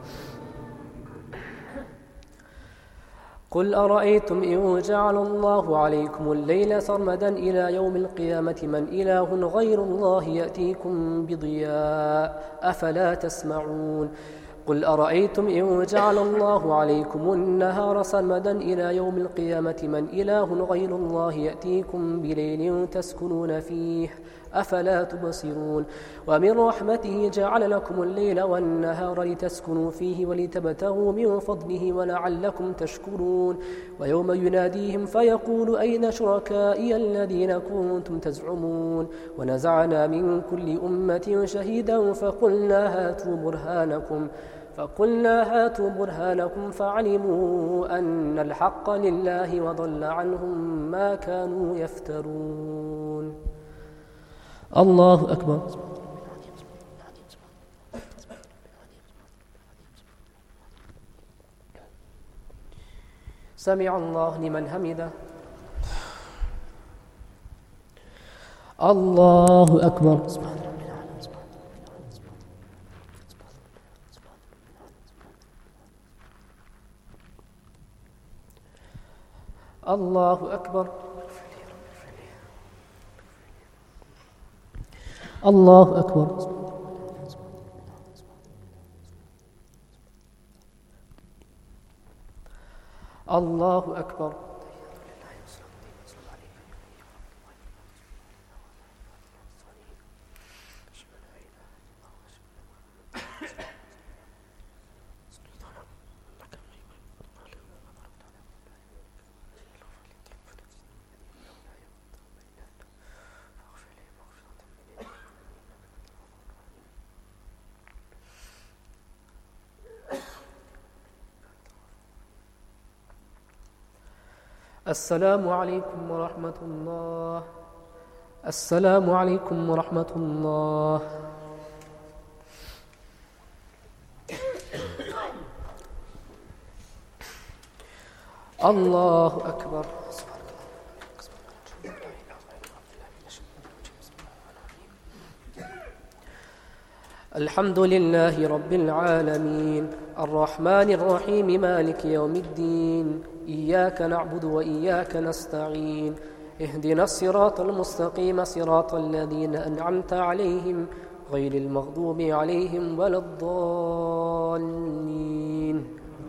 S3: قل أرأيتم إن جعل الله عليكم الليل سرمدا إلى يوم القيامة من إله غير الله يأتيكم بضياء أفلا تسمعون. قل أرأيتم إن جعل الله عليكم النهار سرمدا إلى يوم القيامة من إله غير الله يأتيكم بليل تسكنون فيه أفلا تبصرون. ومن رحمته جعل لكم الليل والنهار لتسكنوا فيه ولتبتغوا من فضله ولعلكم تشكرون. ويوم يناديهم فيقول أين شركائي الذين كنتم تزعمون ونزعنا من كل أمة شهيدا فقلنا هاتوا برهانكم فعلموا أن الحق لله وضل عنهم ما كانوا يفترون.
S4: الله أكبر.
S3: سمع الله لمن حمده.
S4: الله أكبر.
S3: الله أكبر.
S4: الله أكبر.
S3: الله أكبر. السلام عليكم ورحمة الله. السلام عليكم ورحمة الله. الله أكبر. الحمد لله رب العالمين الرحمن الرحيم مالك يوم الدين إياك نعبد وإياك نستعين اهدنا الصراط المستقيم صراط الذين أنعمت عليهم غير المغضوب عليهم ولا الضالين.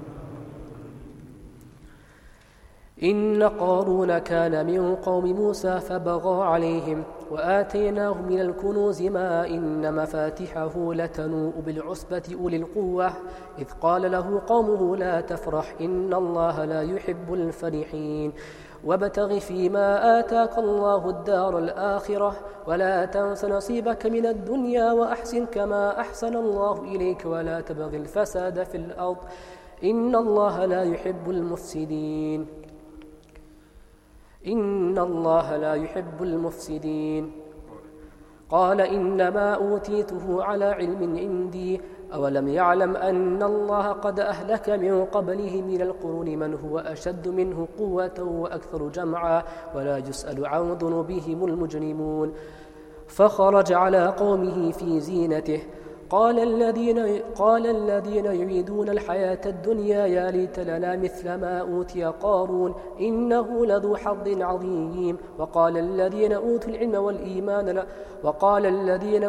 S3: إن قارون كان من قوم موسى فبغى عليهم وآتيناه من الكنوز ما إن مفاتحه لتنوء بالعصبة أولي القوة إذ قال له قومه لا تفرح إن الله لا يحب الفرحين وابتغ فيما آتاك الله الدار الآخرة ولا تنس نصيبك من الدنيا وأحسن كما أحسن الله إليك ولا تبغ الفساد في الأرض إن الله لا يحب المفسدين. إن الله لا يحب المفسدين. قال إنما أوتيته على علم عندي أولم يعلم أن الله قد أهلك من قبله من القرون من هو أشد منه قوة وأكثر جمعا ولا يسأل عن ذنوبهم المجرمون. فخرج على قومه في زينته قال الذين يريدون الحياة الدنيا يا ليت لنا مثل ما أوتي قارون إنه لذو حظ عظيم وقال الذين أوتوا العلم والإيمان وقال الذين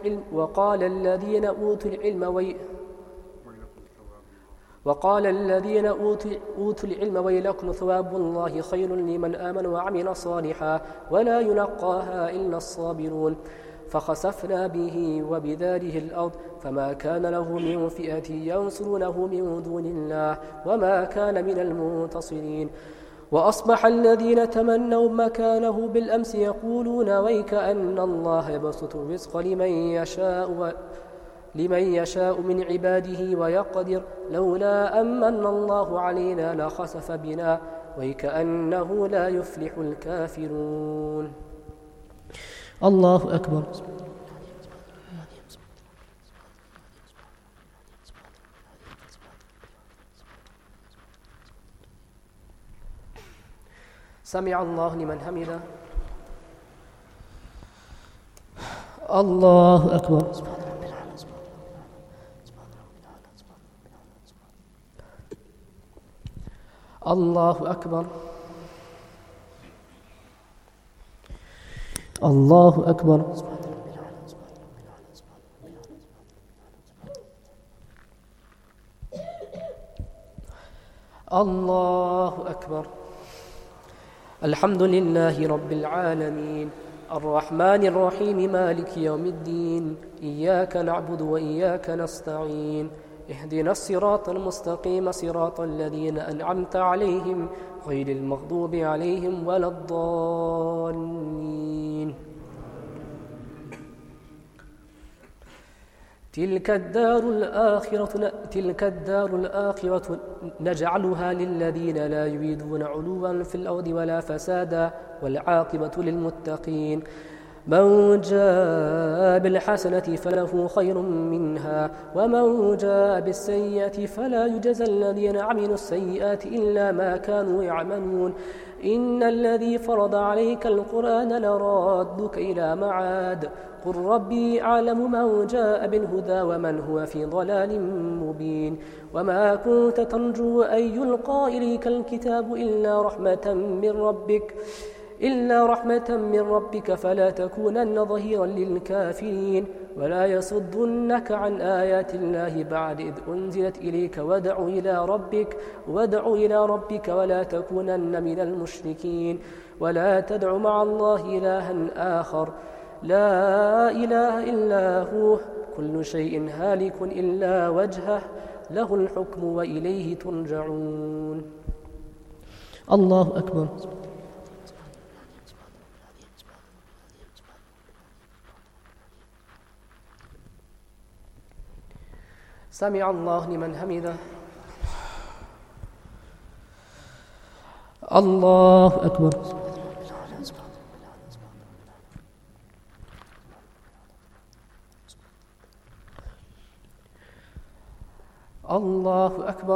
S3: أوتوا العلم ويلكم ثواب الله خير لمن آمن وعمل صالحا ولا يلقاها إلا الصابرون. فخسفنا به وبداره الأرض فما كان له من فئة ينصرونه من دون الله وما كان من المنتصرين. وأصبح الذين تمنوا مكانه بالأمس يقولون ويك أن الله يبسط الرزق لمن يشاء من عباده ويقدر لولا أمن الله علينا لخسف بنا ويكأنه لا يفلح الكافرون.
S4: الله أكبر.
S3: سمع الله لمن حمده.
S4: الله أكبر.
S3: الله أكبر.
S4: الله أكبر.
S3: الله أكبر. الحمد لله رب العالمين الرحمن الرحيم مالك يوم الدين إياك نعبد وإياك نستعين اهدنا الصراط المستقيم صراط الذين أنعمت عليهم غير المغضوب عليهم ولا الضالين. تلك الدار الآخرة نجعلها للذين لا يريدون علوا في الأرض ولا فسادا والعاقبة للمتقين. من جاء بالحسنة فله خير منها ومن جاء بالسيئة فلا يجزى الذين عملوا السيئات إلا ما كانوا يعملون. إن الذي فرض عليك القرآن لرادك إلى معاد قل ربي أعلم من جاء بالهدى ومن هو في ضلال مبين. وما كنت ترجو أن يلقى إليك الكتاب إلا رحمة من ربك فلا تكونن ظهيرا للكافرين ولا يصدنك عن آيات الله بعد إذ أنزلت إليك وادع إلى ربك ولا تكونن من المشركين. ولا تدع مع الله إلها آخر لا إله إلا هو كل شيء هالك إلا وجهه له الحكم وإليه ترجعون.
S4: الله أكبر.
S3: سمع الله لمن حمده.
S4: الله أكبر.
S3: الله أكبر.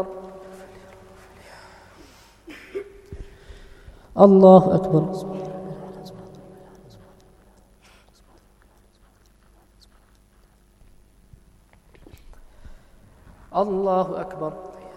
S4: الله أكبر.
S3: الله أكبر.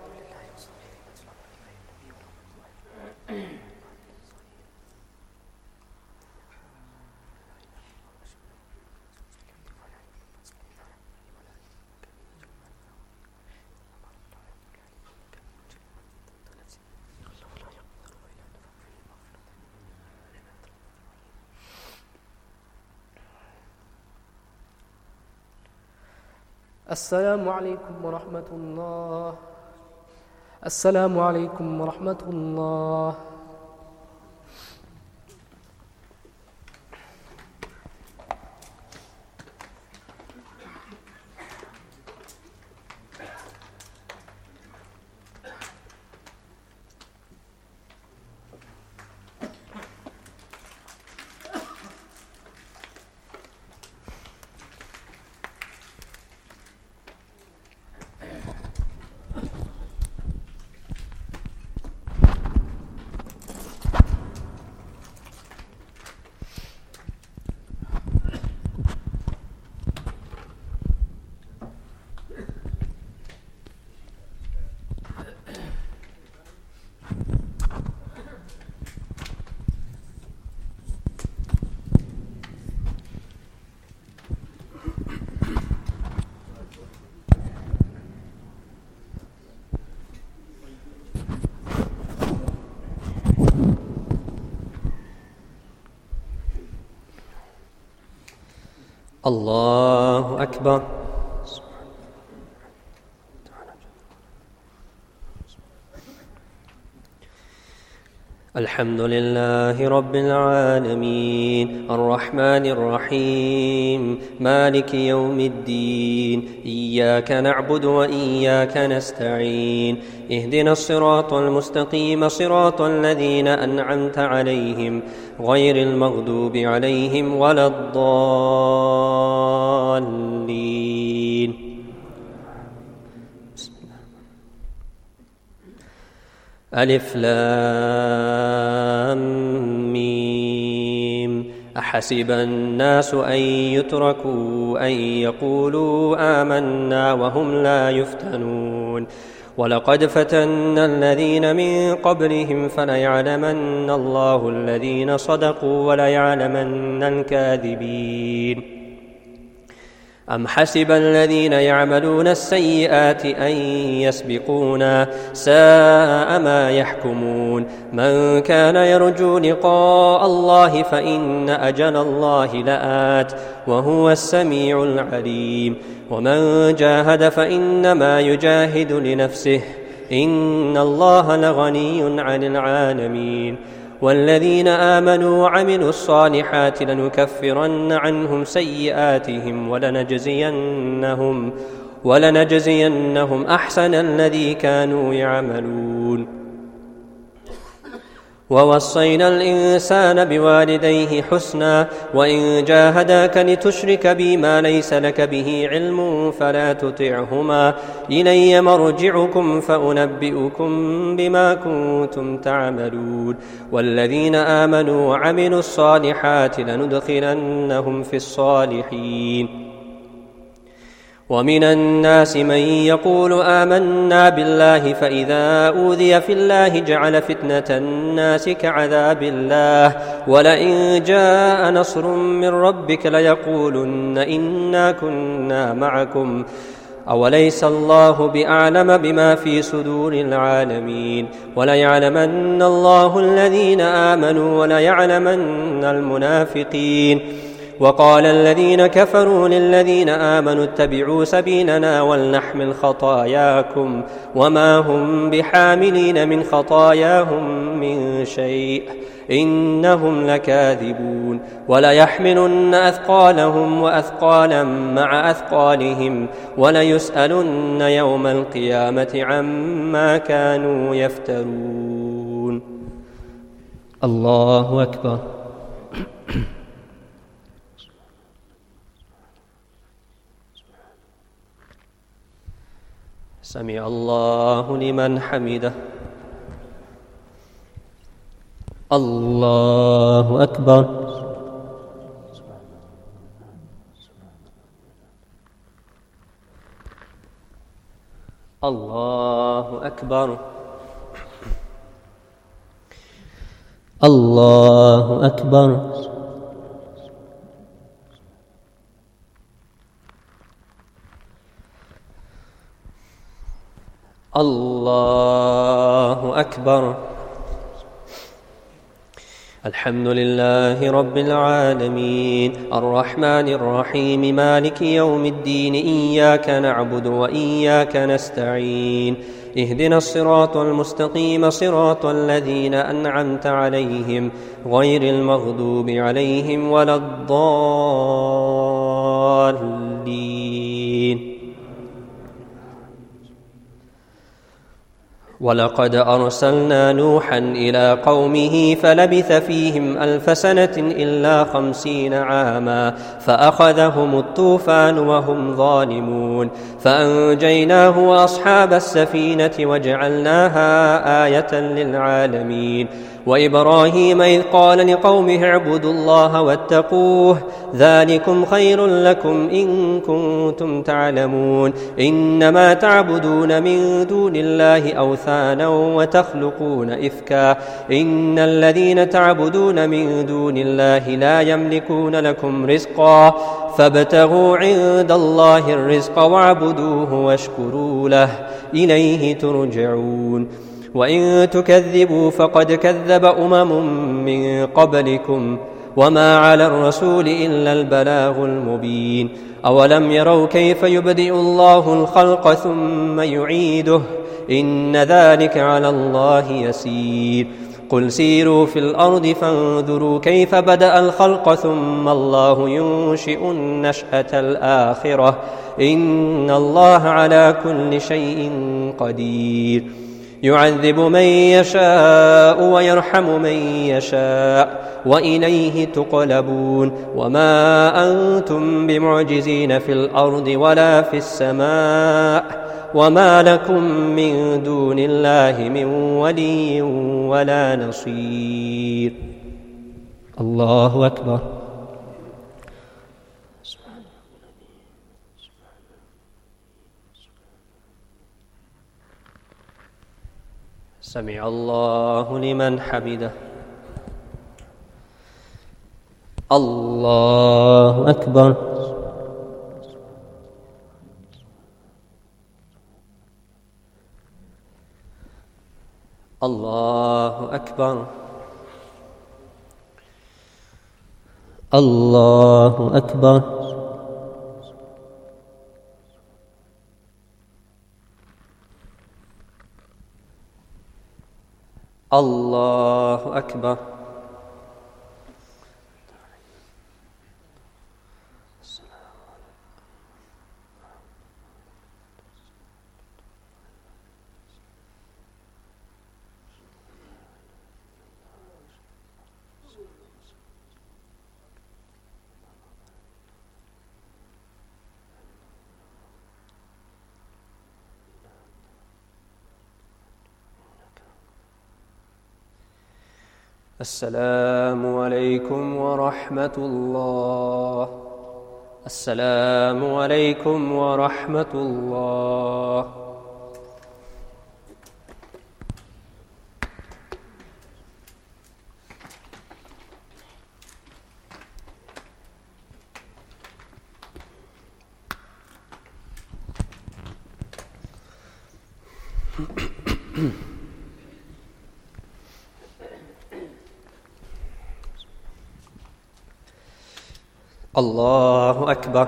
S3: السلام عليكم ورحمة الله. السلام عليكم ورحمة الله.
S5: الله أكبر. الحمد لله رب العالمين الرحمن الرحيم مالك يوم الدين إياك نعبد وإياك نستعين اهدنا الصراط المستقيم صراط الذين أنعمت عليهم غير المغضوب عليهم ولا الضالين. ألف لام ميم أحسب الناس أن يتركوا أن يقولوا آمنا وهم لا يفتنون ولقد فتنا الذين من قبلهم فليعلمن الله الذين صدقوا وليعلمن الكاذبين. أم حسب الذين يعملون السيئات أن يسبقونا ساء ما يحكمون. من كان يرجو لقاء الله فإن أجل الله لآت وهو السميع العليم. ومن جاهد فإنما يجاهد لنفسه إن الله لغني عن العالمين. والذين آمنوا وعملوا الصالحات لنكفرن عنهم سيئاتهم ولنجزينهم أحسن الذي كانوا يعملون. ووصينا الإنسان بوالديه حسنا وإن جاهداك لتشرك بي ما ليس لك به علم فلا تطعهما إلي مرجعكم فأنبئكم بما كنتم تعملون. والذين آمنوا وعملوا الصالحات لندخلنهم في الصالحين. ومن الناس من يقول آمنا بالله فإذا أوذي في الله جعل فتنة الناس كعذاب الله ولئن جاء نصر من ربك ليقولن إنا كنا معكم أوليس الله بأعلم بما في صدور العالمين. وليعلمن الله الذين آمنوا وليعلمن المنافقين. وقال الذين كفروا للذين آمنوا اتبعوا سبيلنا ولنحمل خطاياكم وما هم بحاملين من خطاياهم من شيء إنهم لكاذبون. وليحملن أثقالهم وأثقالا مع أثقالهم وليسألن يوم القيامة عما كانوا يفترون. الله أكبر. سمع الله لمن حمده. الله أكبر. الله أكبر. الله أكبر. الله أكبر. الحمد لله رب العالمين الرحمن الرحيم مالك يوم الدين إياك نعبد وإياك نستعين اهدنا الصراط المستقيم صراط الذين أنعمت عليهم غير المغضوب عليهم ولا الضالين. ولقد أرسلنا نوحا إلى قومه فلبث فيهم 1000 سنة إلا 50 عاما فأخذهم الطوفان وهم ظالمون فأنجيناه وأصحاب السفينة وجعلناها آية للعالمين. وإبراهيم إذ قال لقومه اعبدوا الله واتقوه ذلكم خير لكم إن كنتم تعلمون إنما تعبدون من دون الله أوثانا وتخلقون إفكا إن الذين تعبدون من دون الله لا يملكون لكم رزقا فابتغوا عند الله الرزق واعبدوه واشكروا له إليه ترجعون. وإن تكذبوا فقد كذب من قبلكم وما على الرسول إلا البلاغ المبين. أولم يروا كيف يبدئ الله الخلق ثم يعيده إن ذلك على الله يسير. قل سيروا في الأرض فانظروا كيف بدأ الخلق ثم الله ينشئ النشأة الآخرة إن الله على كل شيء قدير. يعذب من يشاء ويرحم من يشاء وإليه تقلبون. وما أنتم بمعجزين في الأرض ولا في السماء وما لكم من دون الله من ولي ولا نصير. الله أكبر. سمع الله لمن حمده. الله أكبر. الله أكبر. الله أكبر. الله أكبر. السلام عليكم ورحمة الله. السلام عليكم ورحمة الله. الله أكبر.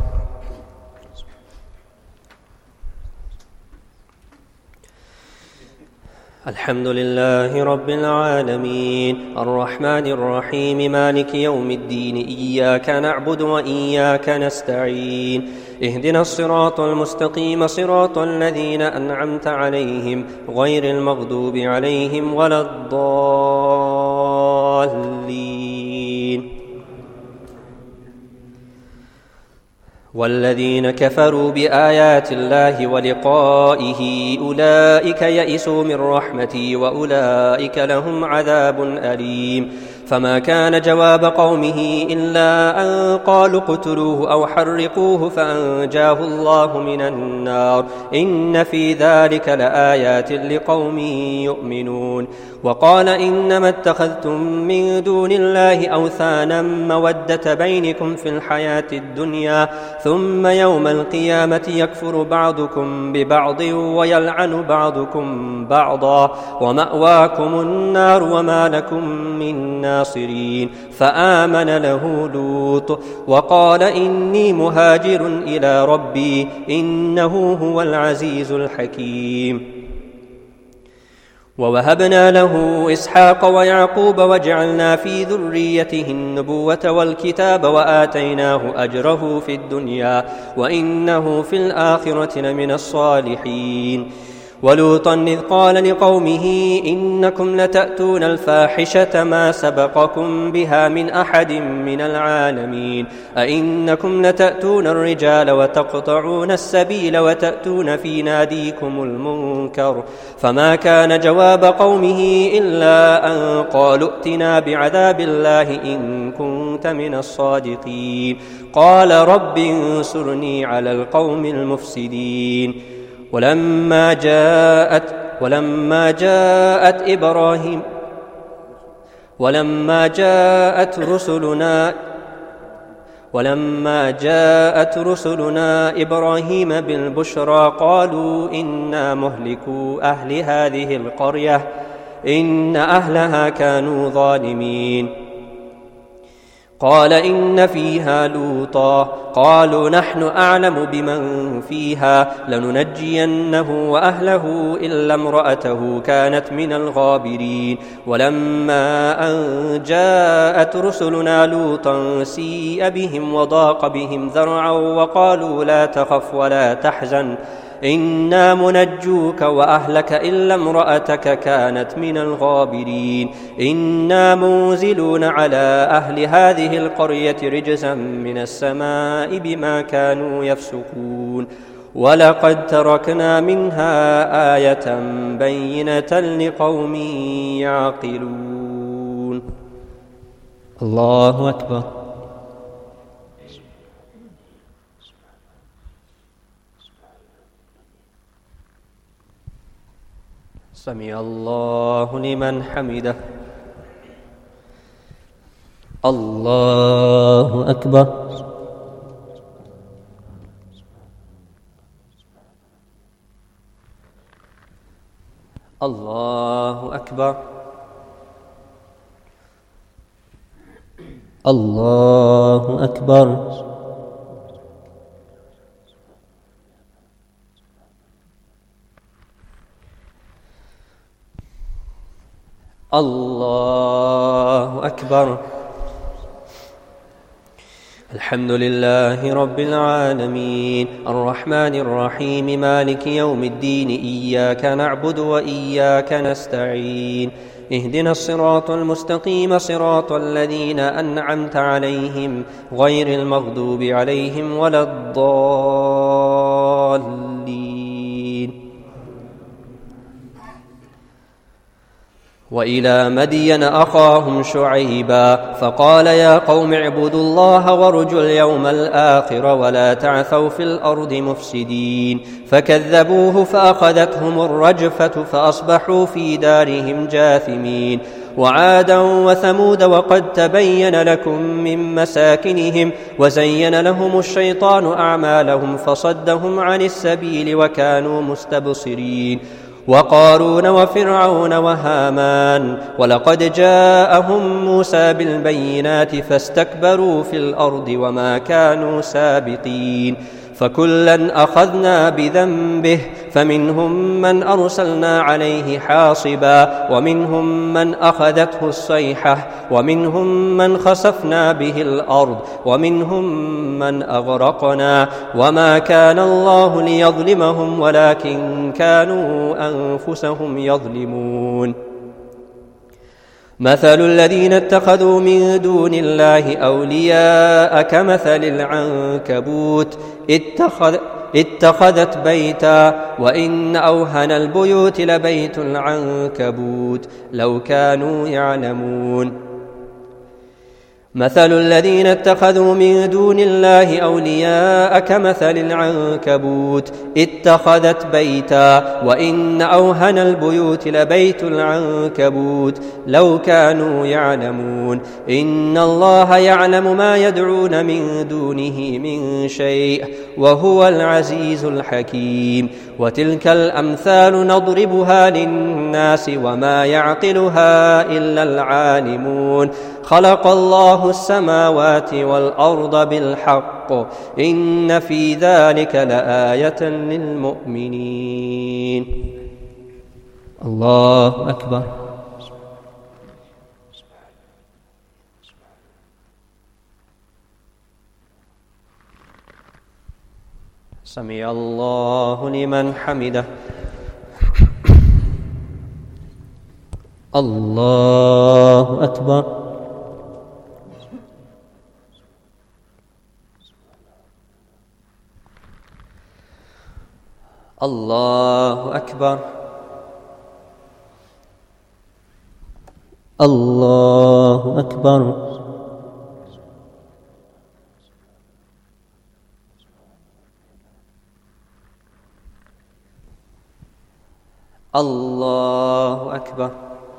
S5: الحمد لله رب العالمين الرحمن الرحيم مالك يوم الدين إياك نعبد وإياك نستعين اهدنا الصراط المستقيم صراط الذين أنعمت عليهم غير المغضوب عليهم ولا الضالين الضالين والذين كفروا بآيات الله ولقائه أولئك يئسوا من رحمتي وأولئك لهم عذاب أليم فما كان جواب قومه إلا أن قالوا اقتلوه أو حرقوه فأنجاه الله من النار إن في ذلك لآيات لقوم يؤمنون وقال إنما اتخذتم من دون الله أوثانا مودة بينكم في الحياة الدنيا ثم يوم القيامة يكفر بعضكم ببعض ويلعن بعضكم بعضا ومأواكم النار وما لكم من ناصرين فآمن له لوط وقال إني مهاجر إلى ربي إنه هو العزيز الحكيم ووهبنا له إسحاق ويعقوب وجعلنا في ذريته النبوة والكتاب وآتيناه أجره في الدنيا وإنه في الآخرة لمن الصالحين ولوطا إذ قال لقومه إنكم لتأتون الفاحشة ما سبقكم بها من أحد من العالمين أئنكم لتأتون الرجال وتقطعون السبيل وتأتون في ناديكم المنكر فما كان جواب قومه إلا أن قالوا ائتنا بعذاب الله إن كنت من الصادقين قال رب انصرني على القوم المفسدين ولما جاءت رسلنا إبراهيم بالبشرى قالوا إنا مهلكو أهل هذه القرية إن أهلها كانوا ظالمين قال إن فيها لوطا قالوا نحن أعلم بمن فيها لننجينه وأهله إلا امرأته كانت من الغابرين ولما أن جاءت رسلنا لوطا سيء بهم وضاق بهم ذرعا وقالوا لا تخف ولا تحزن إنا منجوك وأهلك إلا امرأتك كانت من الغابرين إنا منزلون على أهل هذه القرية رجزا من السماء بما كانوا يفسقون ولقد تركنا منها آية بينة لقوم يعقلون الله أكبر سمع الله لمن حمده الله أكبر الله أكبر الله أكبر الله أكبر الحمد لله رب العالمين الرحمن الرحيم مالك يوم الدين إياك نعبد وإياك نستعين اهدنا الصراط المستقيم صراط الذين أنعمت عليهم غير المغضوب عليهم ولا الضالين وإلى مدين أخاهم شعيبا فقال يا قوم اعبدوا الله وارجوا اليوم الآخر ولا تعثوا في الأرض مفسدين فكذبوه فأخذتهم الرجفة فأصبحوا في دارهم جاثمين وعادا وثمود وقد تبين لكم من مساكنهم وزين لهم الشيطان أعمالهم فصدهم عن السبيل وكانوا مستبصرين وقارون وفرعون وهامان ولقد جاءهم موسى بالبينات فاستكبروا في الأرض وما كانوا سابقين فكلا أخذنا بذنبه فمنهم من أرسلنا عليه حاصبا ومنهم من أخذته الصيحة ومنهم من خسفنا به الأرض ومنهم من أغرقنا وما كان الله ليظلمهم ولكن كانوا أنفسهم يظلمون مثل الذين اتخذوا من دون الله أولياء كمثل العنكبوت اتخذت بيتا وإن أوهن البيوت لبيت العنكبوت لو كانوا يعلمون مثل الذين اتخذوا من دون الله أولياء كمثل العنكبوت اتخذت بيتا وإن أوهن البيوت لبيت العنكبوت لو كانوا يعلمون إن الله يعلم ما يدعون من دونه من شيء وهو العزيز الحكيم وتلك الأمثال نضربها للناس وما يعقلها إلا العالمون خلق الله السماوات والأرض بالحق إن في ذلك لآية للمؤمنين.
S4: الله أكبر.
S5: سمع الله لمن حمده.
S4: الله أكبر.
S5: الله أكبر.
S4: الله أكبر.
S5: الله أكبر.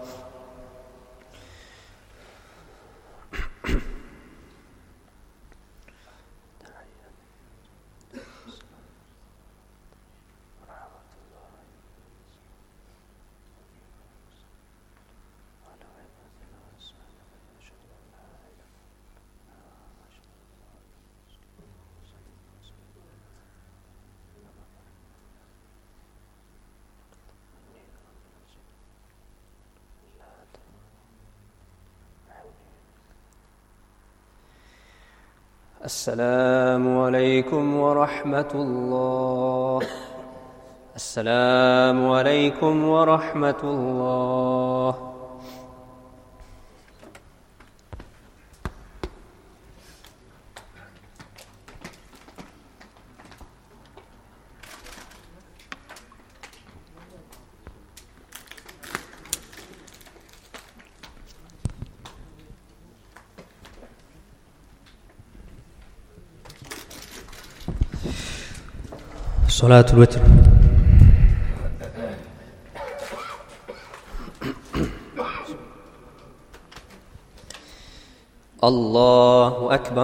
S5: السلام عليكم ورحمة الله. السلام عليكم ورحمة الله.
S4: صلاة الوتر.
S5: الله أكبر.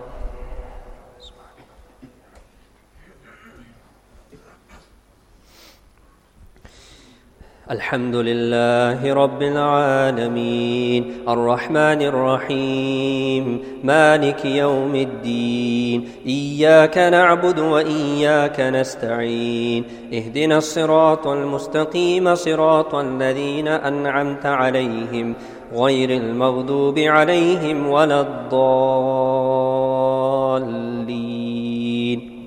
S5: الحمد لله رب العالمين الرحمن الرحيم مالك يوم الدين إياك نعبد وإياك نستعين اهدنا الصراط المستقيم صراط الذين أنعمت عليهم غير المغضوب عليهم ولا الضالين.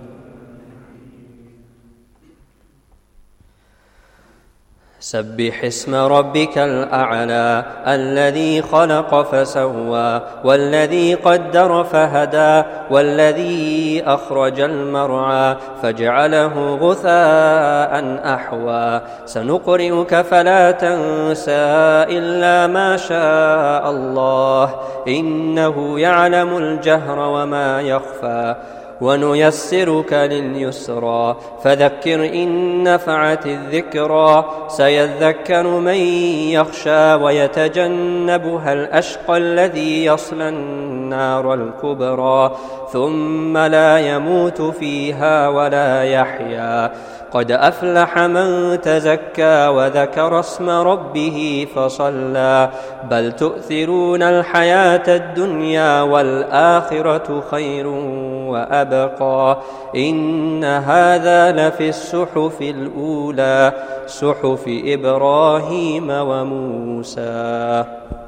S5: سبح اسم ربك الأعلى الذي خلق فسوى والذي قدر فهدى والذي أخرج المرعى فجعله غثاء أحوى سنقرئك فلا تنسى إلا ما شاء الله إنه يعلم الجهر وما يخفى ونيسرك لليسرى فذكر إن نفعت الذكرى سيذكر من يخشى ويتجنبها الأشقى الذي يصلى النار الكبرى ثم لا يموت فيها ولا يحيا قد أفلح من تزكى وذكر اسم ربه فصلى بل تؤثرون الحياة الدنيا والآخرة خير وأبقى إن هذا لفي الصحف الأولى صحف إبراهيم وموسى.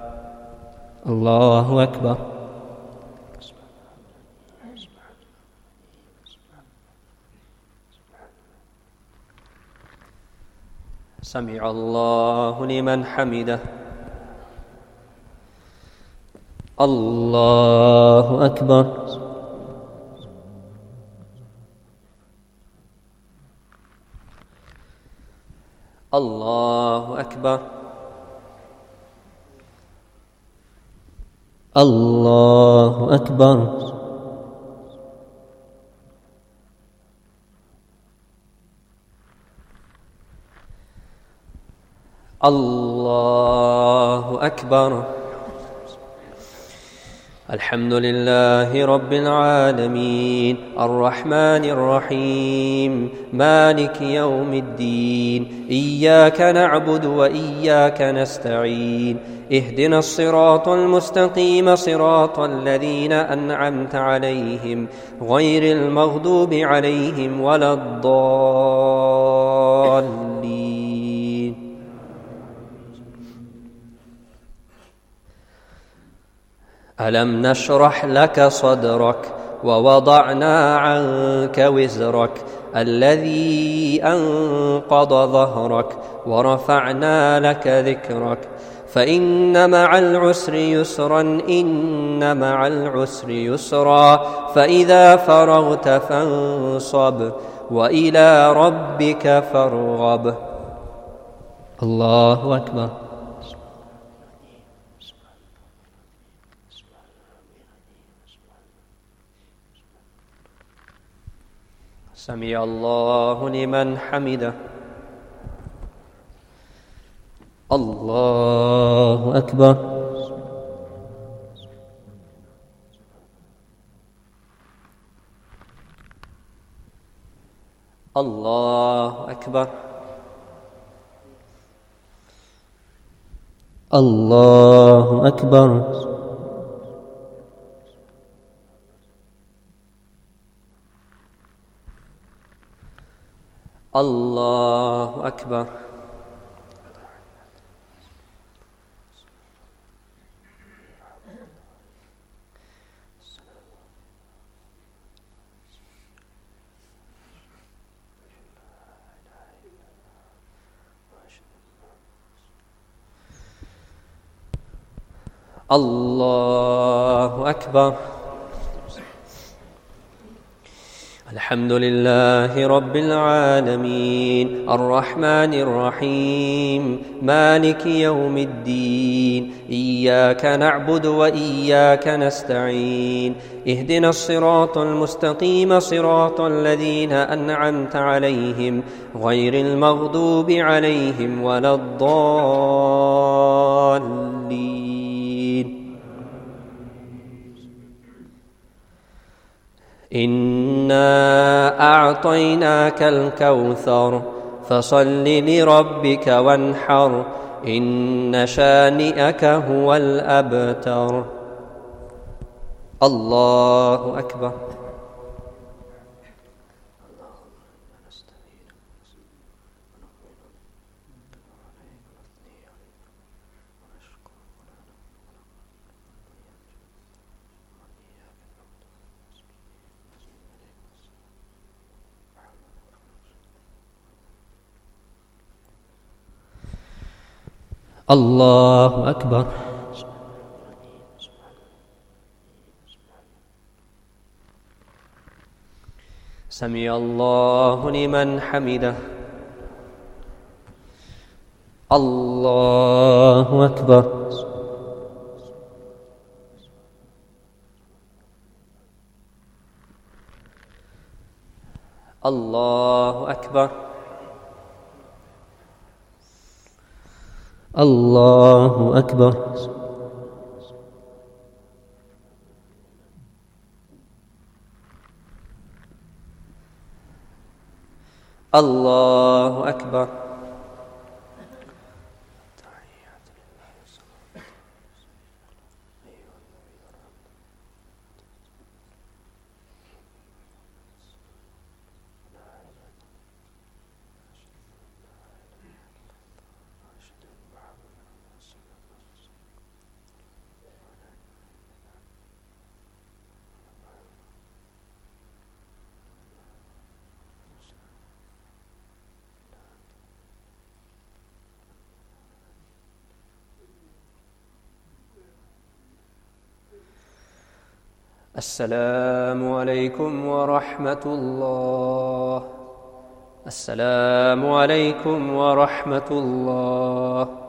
S4: الله أكبر.
S5: سمع الله لمن حمده.
S4: الله أكبر.
S5: الله أكبر.
S4: الله أكبر.
S5: الله أكبر. الحمد لله رب العالمين الرحمن الرحيم مالك يوم الدين إياك نعبد وإياك نستعين اهدنا الصراط المستقيم صراط الذين أنعمت عليهم غير المغضوب عليهم ولا الضالين. ألم نشرح لك صدرك ووضعنا عنك وزرك الذي أنقض ظهرك ورفعنا لك ذكرك فإن مع العسر يسرا إن مع العسر يسرا فإذا فرغت فانصب وإلى ربك فارغب.
S4: الله أكبر.
S5: سمع الله لمن حمده.
S4: الله أكبر.
S5: الله أكبر.
S4: الله أكبر.
S5: الله أكبر. الله أكبر. الحمد لله رب العالمين الرحمن الرحيم مالك يوم الدين إياك نعبد وإياك نستعين اهدنا الصراط المستقيم صراط الذين أنعمت عليهم غير المغضوب عليهم ولا الضالين. إنا أعطيناك الكوثر فصل لربك وانحر إن شانئك هو الأبتر. الله أكبر.
S4: الله أكبر.
S5: سمع الله لمن حمده.
S4: الله أكبر.
S5: الله أكبر.
S4: الله أكبر.
S5: الله أكبر. السلام عليكم ورحمة الله. السلام عليكم ورحمة الله.